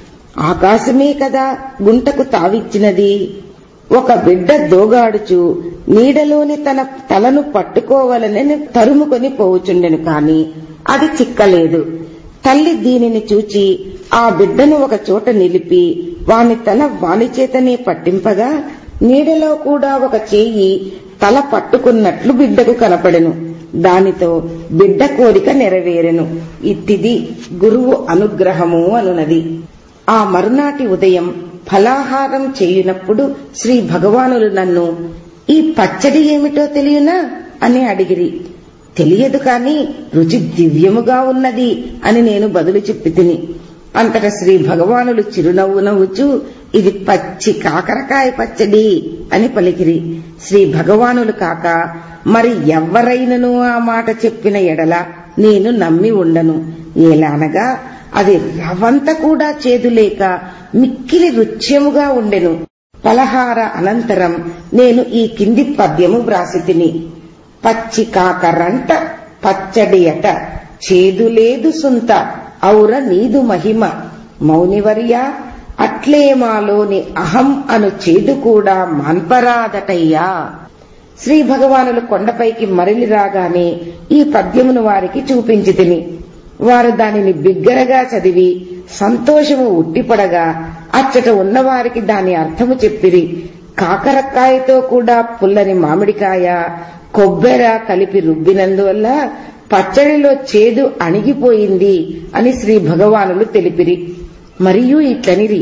ఆకాశమే కదా గుంటకు తావిచ్చినది. ఒక బిడ్డ దోగాడుచు నీడలోని తన తలను పట్టుకోవాలని తరుముకొని పోవుచుండెను, కాని అది చిక్కలేదు. తల్లి దీనిని చూచి ఆ బిడ్డను ఒక చోట నిలిపి వాని తల వాని చేతనే పట్టింపగా నీడలో కూడా ఒక చేయి తల పట్టుకున్నట్లు బిడ్డకు కనపడెను. దానితో బిడ్డ కోరిక నెరవేరెను. ఇట్టిది గురువు అనుగ్రహము అనునది. ఆ మరునాటి ఉదయం ఫలాహారం చేయునప్పుడు శ్రీ భగవానులు నన్ను, ఈ పచ్చడి ఏమిటో తెలియనా అని అడిగిరి. తెలియదు కాని రుచి దివ్యముగా ఉన్నది అని నేను బదులు చెప్పి తిని. అంతట శ్రీ భగవానులు చిరునవ్వు నవ్వుచూ, ఇది పచ్చి కాకరకాయ పచ్చడి అని పలికిరి. శ్రీ భగవానులు కాక మరి ఎవ్వరైనను ఆ మాట చెప్పిన ఎడల నేను నమ్మి ఉండను. ఏలానగా అది రవంత కూడా చేదులేక మిక్కిలి రుచ్యముగా ఉండెను. పలహార అనంతరం నేను ఈ కింది పద్యము వ్రాసితిని. పచ్చి కాకరంట పచ్చడియట, చేదులేదు సుంత ఔర నీదు మహిమ, మౌనివర్య అట్లే మాలోని అహం అను చేదు కూడా మాన్పరాదటయ్యా. శ్రీ భగవానులు కొండపైకి మరలి రాగానే ఈ పద్యమును వారికి చూపించితిని. వారు దానిని బిగ్గరగా చదివి సంతోషము ఉట్టిపడగా అచ్చట ఉన్నవారికి దాని అర్థము చెప్పిరి. కాకరకాయతో కూడా పుల్లని మామిడికాయ, కొబ్బెర కలిపి రుబ్బినందువల్ల పచ్చడిలో చేదు అణిగిపోయింది అని శ్రీ భగవానులు తెలిపిరి. మరియు ఇట్లనిరి,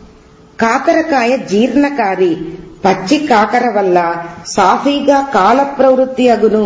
కాకరకాయ జీర్ణకారి, పచ్చి కాకర వల్ల సాఫీగా కాల ప్రవృత్తి అగును.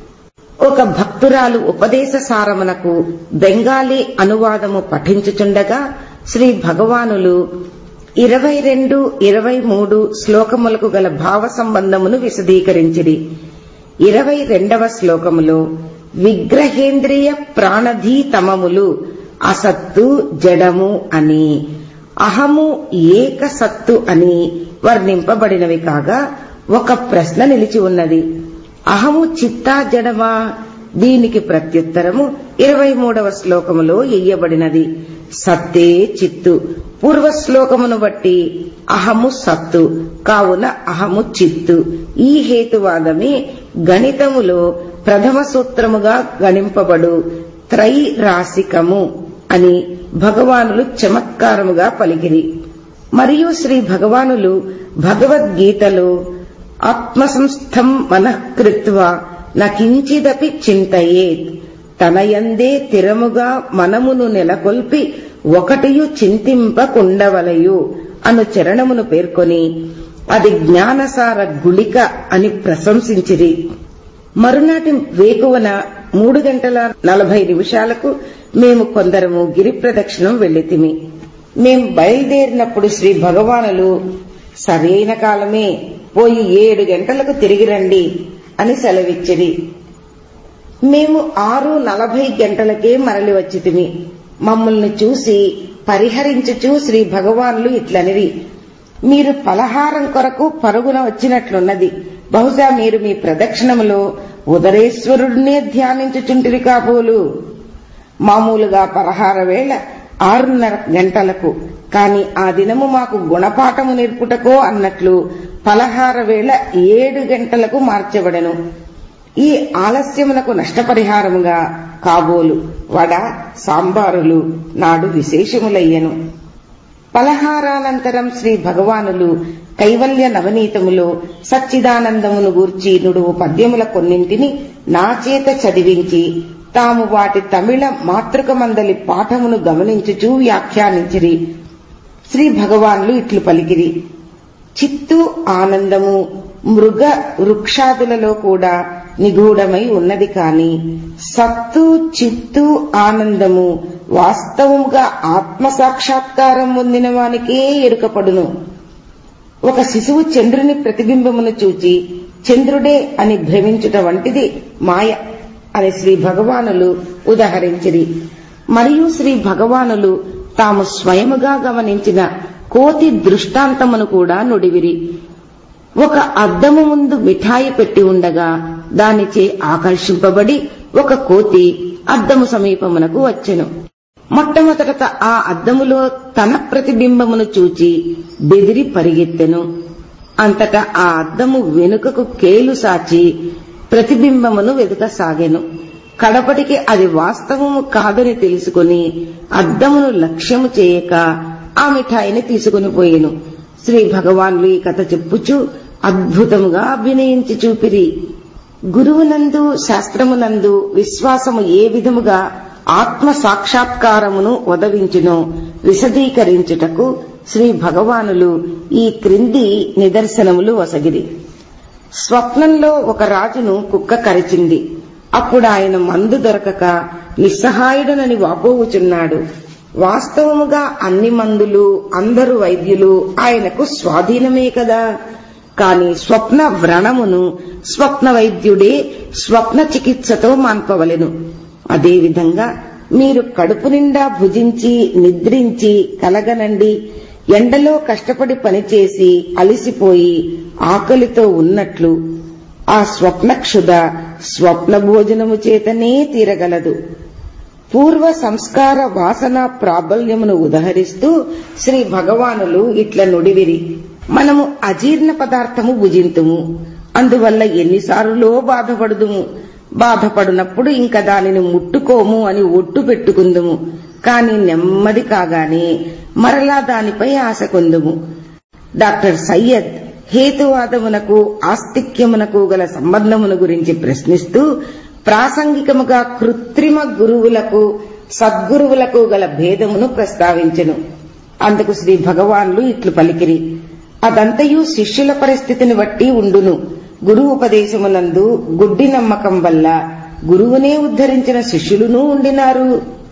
ఒక భక్తురాలు ఉపదేశ సారమునకు బెంగాలీ అనువాదము పఠించుచుండగా శ్రీ భగవానులు ఇరవై రెండు ఇరవై మూడు శ్లోకములకు గల భావ సంబంధమును విశదీకరించిరి. ఇరవై రెండవ శ్లోకములో విగ్రహేంద్రియ ప్రాణధీతమములు అసత్తు జడము అని, అహము ఏక సత్తు అని వర్ణింపబడినవి కాగా ఒక ప్రశ్న నిలిచి ఉన్నది. అహము చిత్తా జడమా? దీనికి ప్రత్యుత్తరము ఇరవై మూడవ శ్లోకములో ఇయ్యబడినది. సత్తే చిత్తు. పూర్వ శ్లోకమును బట్టి అహము సత్తు, కావున అహము చిత్తు. ఈ హేతువాదమే గణితములో ప్రథమ సూత్రముగా గణింపబడు త్రైరాసికము అని భగవానులు చమత్కారముగా పలికిరి. మరియు శ్రీ భగవానులు భగవద్గీతలో ఆత్మసంస్థం మనఃకృత్వా నకించిదపి చింతయేత్, తనయందే తిరముగా మనమును నెలకొల్పి ఒకటియు చింతింపకుండవలయు అను చరణమును పేర్కొని అది జ్ఞానసార గుళిక అని ప్రశంసించిరి. మరునాటి వేకువన మూడు గంటల నలభై నిమిషాలకు మేము కొందరము గిరి ప్రదక్షిణం వెళ్లితిమి. మేం బయలుదేరినప్పుడు శ్రీ భగవానులు సరైన కాలమే, పోయి ఏడు గంటలకు తిరిగి రండి అని సెలవిచ్చిరి. మేము ఆరు నలభై గంటలకే మరలి వచ్చితిమి. మమ్మల్ని చూసి పరిహరించుచూ శ్రీ భగవానులు ఇట్లనిరి, మీరు పలహారం కొరకు పరుగున వచ్చినట్లున్నది. బహుశా మీరు మీ ప్రదక్షిణములో ఉదరేశ్వరుడినే ధ్యానించుచుంటిరి కాబోలు. మామూలుగా పలహార వేళ ఆరున్నర గంటలకు, కాని ఆ దినము మాకు గుణపాఠము నేర్పుటకో అన్నట్లు పలహార వేళ ఏడు గంటలకు మార్చబడెను. ఈ ఆలస్యమునకు నష్టపరిహారముగా కాబోలు, వడ, సాంబారులు నాడు విశేషములయ్యను. పలహారానంతరం శ్రీ భగవానులు కైవల్య నవనీతములో సచ్చిదానందమును గూర్చి నుడువు పద్యముల కొన్నింటిని నా చేత చదివించి తాము వాటి తమిళ మాతృక మందలి పాఠమును గమనించుచూ వ్యాఖ్యానించిరి. శ్రీ భగవానులు ఇట్లు పలికిరి, చిత్తు ఆనందము మృగ వృక్షాదులలో కూడా నిగూఢమై ఉన్నది కాని సత్తు చిత్తు ఆనందము వాస్తవముగా ఆత్మ సాక్షాత్కారం పొందిన వానికే ఎరుకపడును. ఒక శిశువు చంద్రుని ప్రతిబింబమును చూచి చంద్రుడే అని భ్రమించుట వంటిది మాయ అని శ్రీ భగవానులు ఉదహరించిరి. మరియు శ్రీ భగవానులు తాము స్వయముగా గమనించిన కోతి దృష్టాంతమును కూడా నుడివిరి. ఒక అద్దము ముందు మిఠాయి పెట్టి ఉండగా దానిచే ఆకర్షింపబడి ఒక కోతి అద్దము సమీపమునకు వచ్చెను. మొట్టమొదట ఆ అద్దములో తన ప్రతిబింబమును చూచి బెదిరి పరిగెత్తెను. అంతటా ఆ అద్దము వెనుకకు కేలు సాచి ప్రతిబింబమును వెతుకసాగెను. కడపటికి అది వాస్తవము కాదని తెలుసుకుని అద్దమును లక్ష్యము చేయక ఆ మిఠాయిని తీసుకుని పోయెను. శ్రీ భగవాన్లు ఈ కథ చెప్పుచూ అద్భుతముగా అభినయించి చూపిరి. గురువునందు శాస్త్రమునందు విశ్వాసము ఏ విధముగా ఆత్మ సాక్షాత్కారమును ఉదవించునో విశదీకరించుటకు శ్రీ భగవానులు ఈ క్రింది నిదర్శనములు వసగిరి. స్వప్నంలో ఒక రాజును కుక్క కరిచింది. అప్పుడు ఆయన మందు దొరకక నిస్సహాయుడనని వాపోవుచున్నాడు. వాస్తవముగా అన్ని మందులు, అందరు వైద్యులు ఆయనకు స్వాధీనమే కదా. కాని స్వప్న వ్రణమును స్వప్న వైద్యుడే స్వప్న చికిత్సతో మాన్పవలెను. అదేవిధంగా మీరు కడుపు నిండా భుజించి నిద్రించి కలగనండి, ఎండలో కష్టపడి పనిచేసి అలిసిపోయి ఆకలితో ఉన్నట్లు ఆ స్వప్నక్షుధ స్వప్న భోజనము చేతనే తీరగలదు. పూర్వ సంస్కార వాసన ప్రాబల్యమును ఉదహరిస్తూ శ్రీ భగవానులు ఇట్ల నుడివిరి. మనము అజీర్ణ పదార్థము భుజింతుము, అందువల్ల ఎన్నిసార్లో బాధపడుదుము. బాధపడినప్పుడు ఇంక దానిని ముట్టుకోము అని ఒట్టు పెట్టుకుందుము. కాని నెమ్మది కాగానే మరలా దానిపై ఆశ కొందుము. డాక్టర్ సయ్యద్ హేతువాదమునకు ఆస్తిక్యమునకు గల సంబంధమును గురించి ప్రశ్నిస్తూ ప్రాసంగికముగా కృత్రిమ గురువులకు సద్గురువులకు గల భేదమును ప్రస్తావించెను. అందుకు శ్రీ భగవాన్లు ఇట్లు పలికిరి. అదంతయు శిష్యుల పరిస్థితిని బట్టి ఉండును. గురువు ఉపదేశమునందు గుడ్డి నమ్మకం వల్ల గురువునే ఉద్ధరించిన శిష్యులునూ ఉండినారు.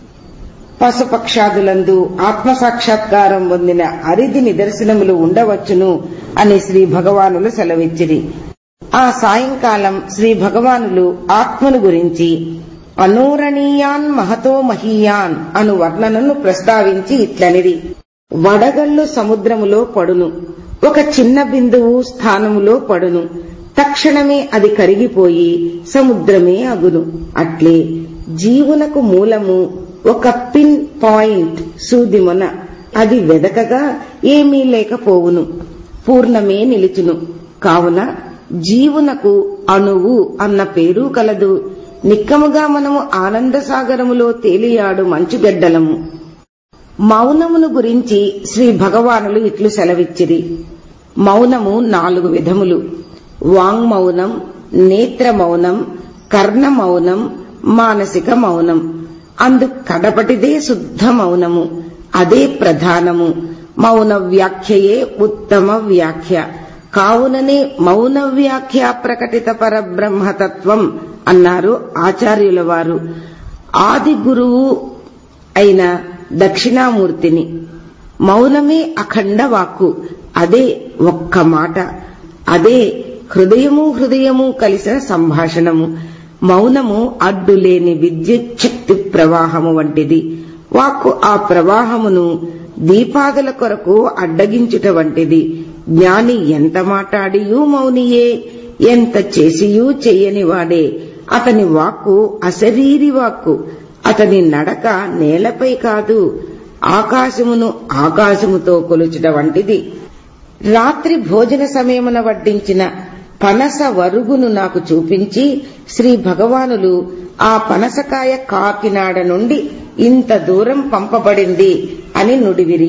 పశుపక్షాదులందు ఆత్మసాక్షాత్కారం పొందిన అరిది నిదర్శనములు ఉండవచ్చును అని శ్రీ భగవానులు సెలవిచ్చిరి. ఆ సాయంకాలం శ్రీ భగవానులు ఆత్మను గురించి అనూరణీయాన్ మహతో మహీయాన్ అను వర్ణనను ప్రస్తావించి ఇట్లనిది. వడగళ్లు సముద్రములో పడును, ఒక చిన్న బిందువు స్థానములో పడును, తక్షణమే అది కరిగిపోయి సముద్రమే అగును. అట్లే జీవునకు మూలము ఒక పిన్ పాయింట్ సూదిమొన, అది వెదకగా ఏమీ లేకపోవును, పూర్ణమే నిలుచును. కావున జీవునకు అణువు అన్న పేరు కలదు. నిక్కముగా మనము ఆనంద సాగరములో తేలియాడు మంచుగడ్డలము. మౌనమును గురించి శ్రీ భగవానులు ఇట్లు సెలవిచ్చిరి. మౌనము నాలుగు విధములు: వాంగ్మౌనం, నేత్ర మౌనం, కర్ణ మౌనం, మానసిక మౌనం. అందు కడపటిదే శుద్ధ మౌనము, అదే ప్రధానము. మౌన వ్యాఖ్యయే ఉత్తమ వ్యాఖ్య. కావుననే మౌన వ్యాఖ్య ప్రకటిత పరబ్రహ్మతత్వం అన్నారు ఆచార్యుల వారు. ఆది గురువు అయిన దక్షిణామూర్తిని. మౌనమే అఖండ వాక్కు, అదే ఒక్క మాట, అదే హృదయము హృదయము కలిసిన సంభాషణము. మౌనము అడ్డులేని విద్యుత్ శక్తి ప్రవాహము వంటిది. వాక్కు ఆ ప్రవాహమును దీపాదుల కొరకు అడ్డగించుట వంటిది. జ్ఞాని ఎంత మాట్లాడియూ మౌనియే, ఎంత చేసియూ చెయ్యనివాడే. అతని వాక్కు అశరీరి వాక్కు. అతని నడక నేలపై కాదు, ఆకాశమును ఆకాశముతో కొలుచుట వంటిది. రాత్రి భోజన సమయమున వడ్డించిన పనస వరుగును నాకు చూపించి శ్రీ భగవానులు ఆ పనసకాయ కాకినాడ నుండి ఇంత దూరం పంపబడింది అని నుడివిరి.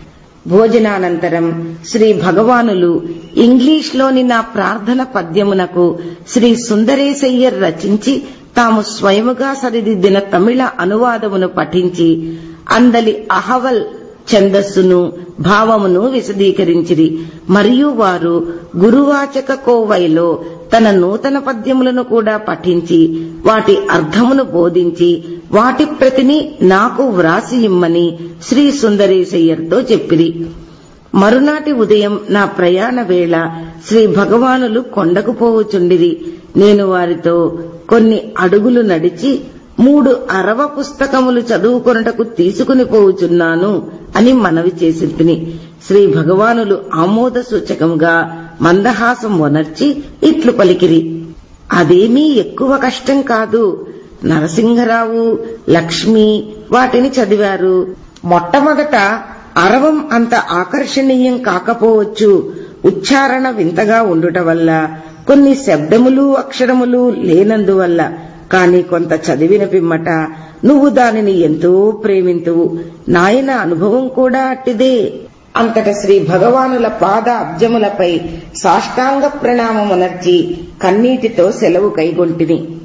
భోజనానంతరం శ్రీ భగవానులు ఇంగ్లీష్లోని నా ప్రార్థన పద్యమునకు శ్రీ సుందరేశయ్యర్ రచించి తాము స్వయముగా సరిదిద్దిన తమిళ అనువాదమును పఠించి అందలి అహవల్ ఛందస్సును భావమును విశదీకరించిరి. మరియు వారు గురువాచక కోవైలో తన నూతన పద్యములను కూడా పఠించి వాటి అర్థమును బోధించి వాటి ప్రతిని నాకు వ్రాసి ఇమ్మని శ్రీ సుందరేశయ్యర్తో చెప్పిరి. మరునాటి ఉదయం నా ప్రయాణ వేళ శ్రీ భగవానులు కొండకు పోవుచుండిరి. నేను వారితో కొన్ని అడుగులు నడిచి మూడు అరవ పుస్తకములు చదువుకొనుటకు తీసుకుని పోవుచున్నాను అని మనవి చేసి తిని శ్రీ భగవానులు ఆమోద సూచకముగా మందహాసం వనర్చి ఇట్లు పలికిరి. అదేమీ ఎక్కువ కష్టం కాదు. నరసింహరావు, లక్ష్మి వాటిని చదివారు. మొట్టమొదట అరవం అంత ఆకర్షణీయం కాకపోవచ్చు. ఉచ్చారణ వింతగా ఉండుట వల్ల, కొన్ని శబ్దములు అక్షరములు లేనందువల్ల. కాని కొంత చదివిన పిమ్మట నువ్వు దానిని ఎంతో ప్రేమింతువు. నాయన అనుభవం కూడా అట్టిదే. అంతట శ్రీ భగవానుల పాద అబ్జములపై సాష్టాంగ ప్రణామమునర్చి కన్నీటితో సెలవు కైగొంటిని.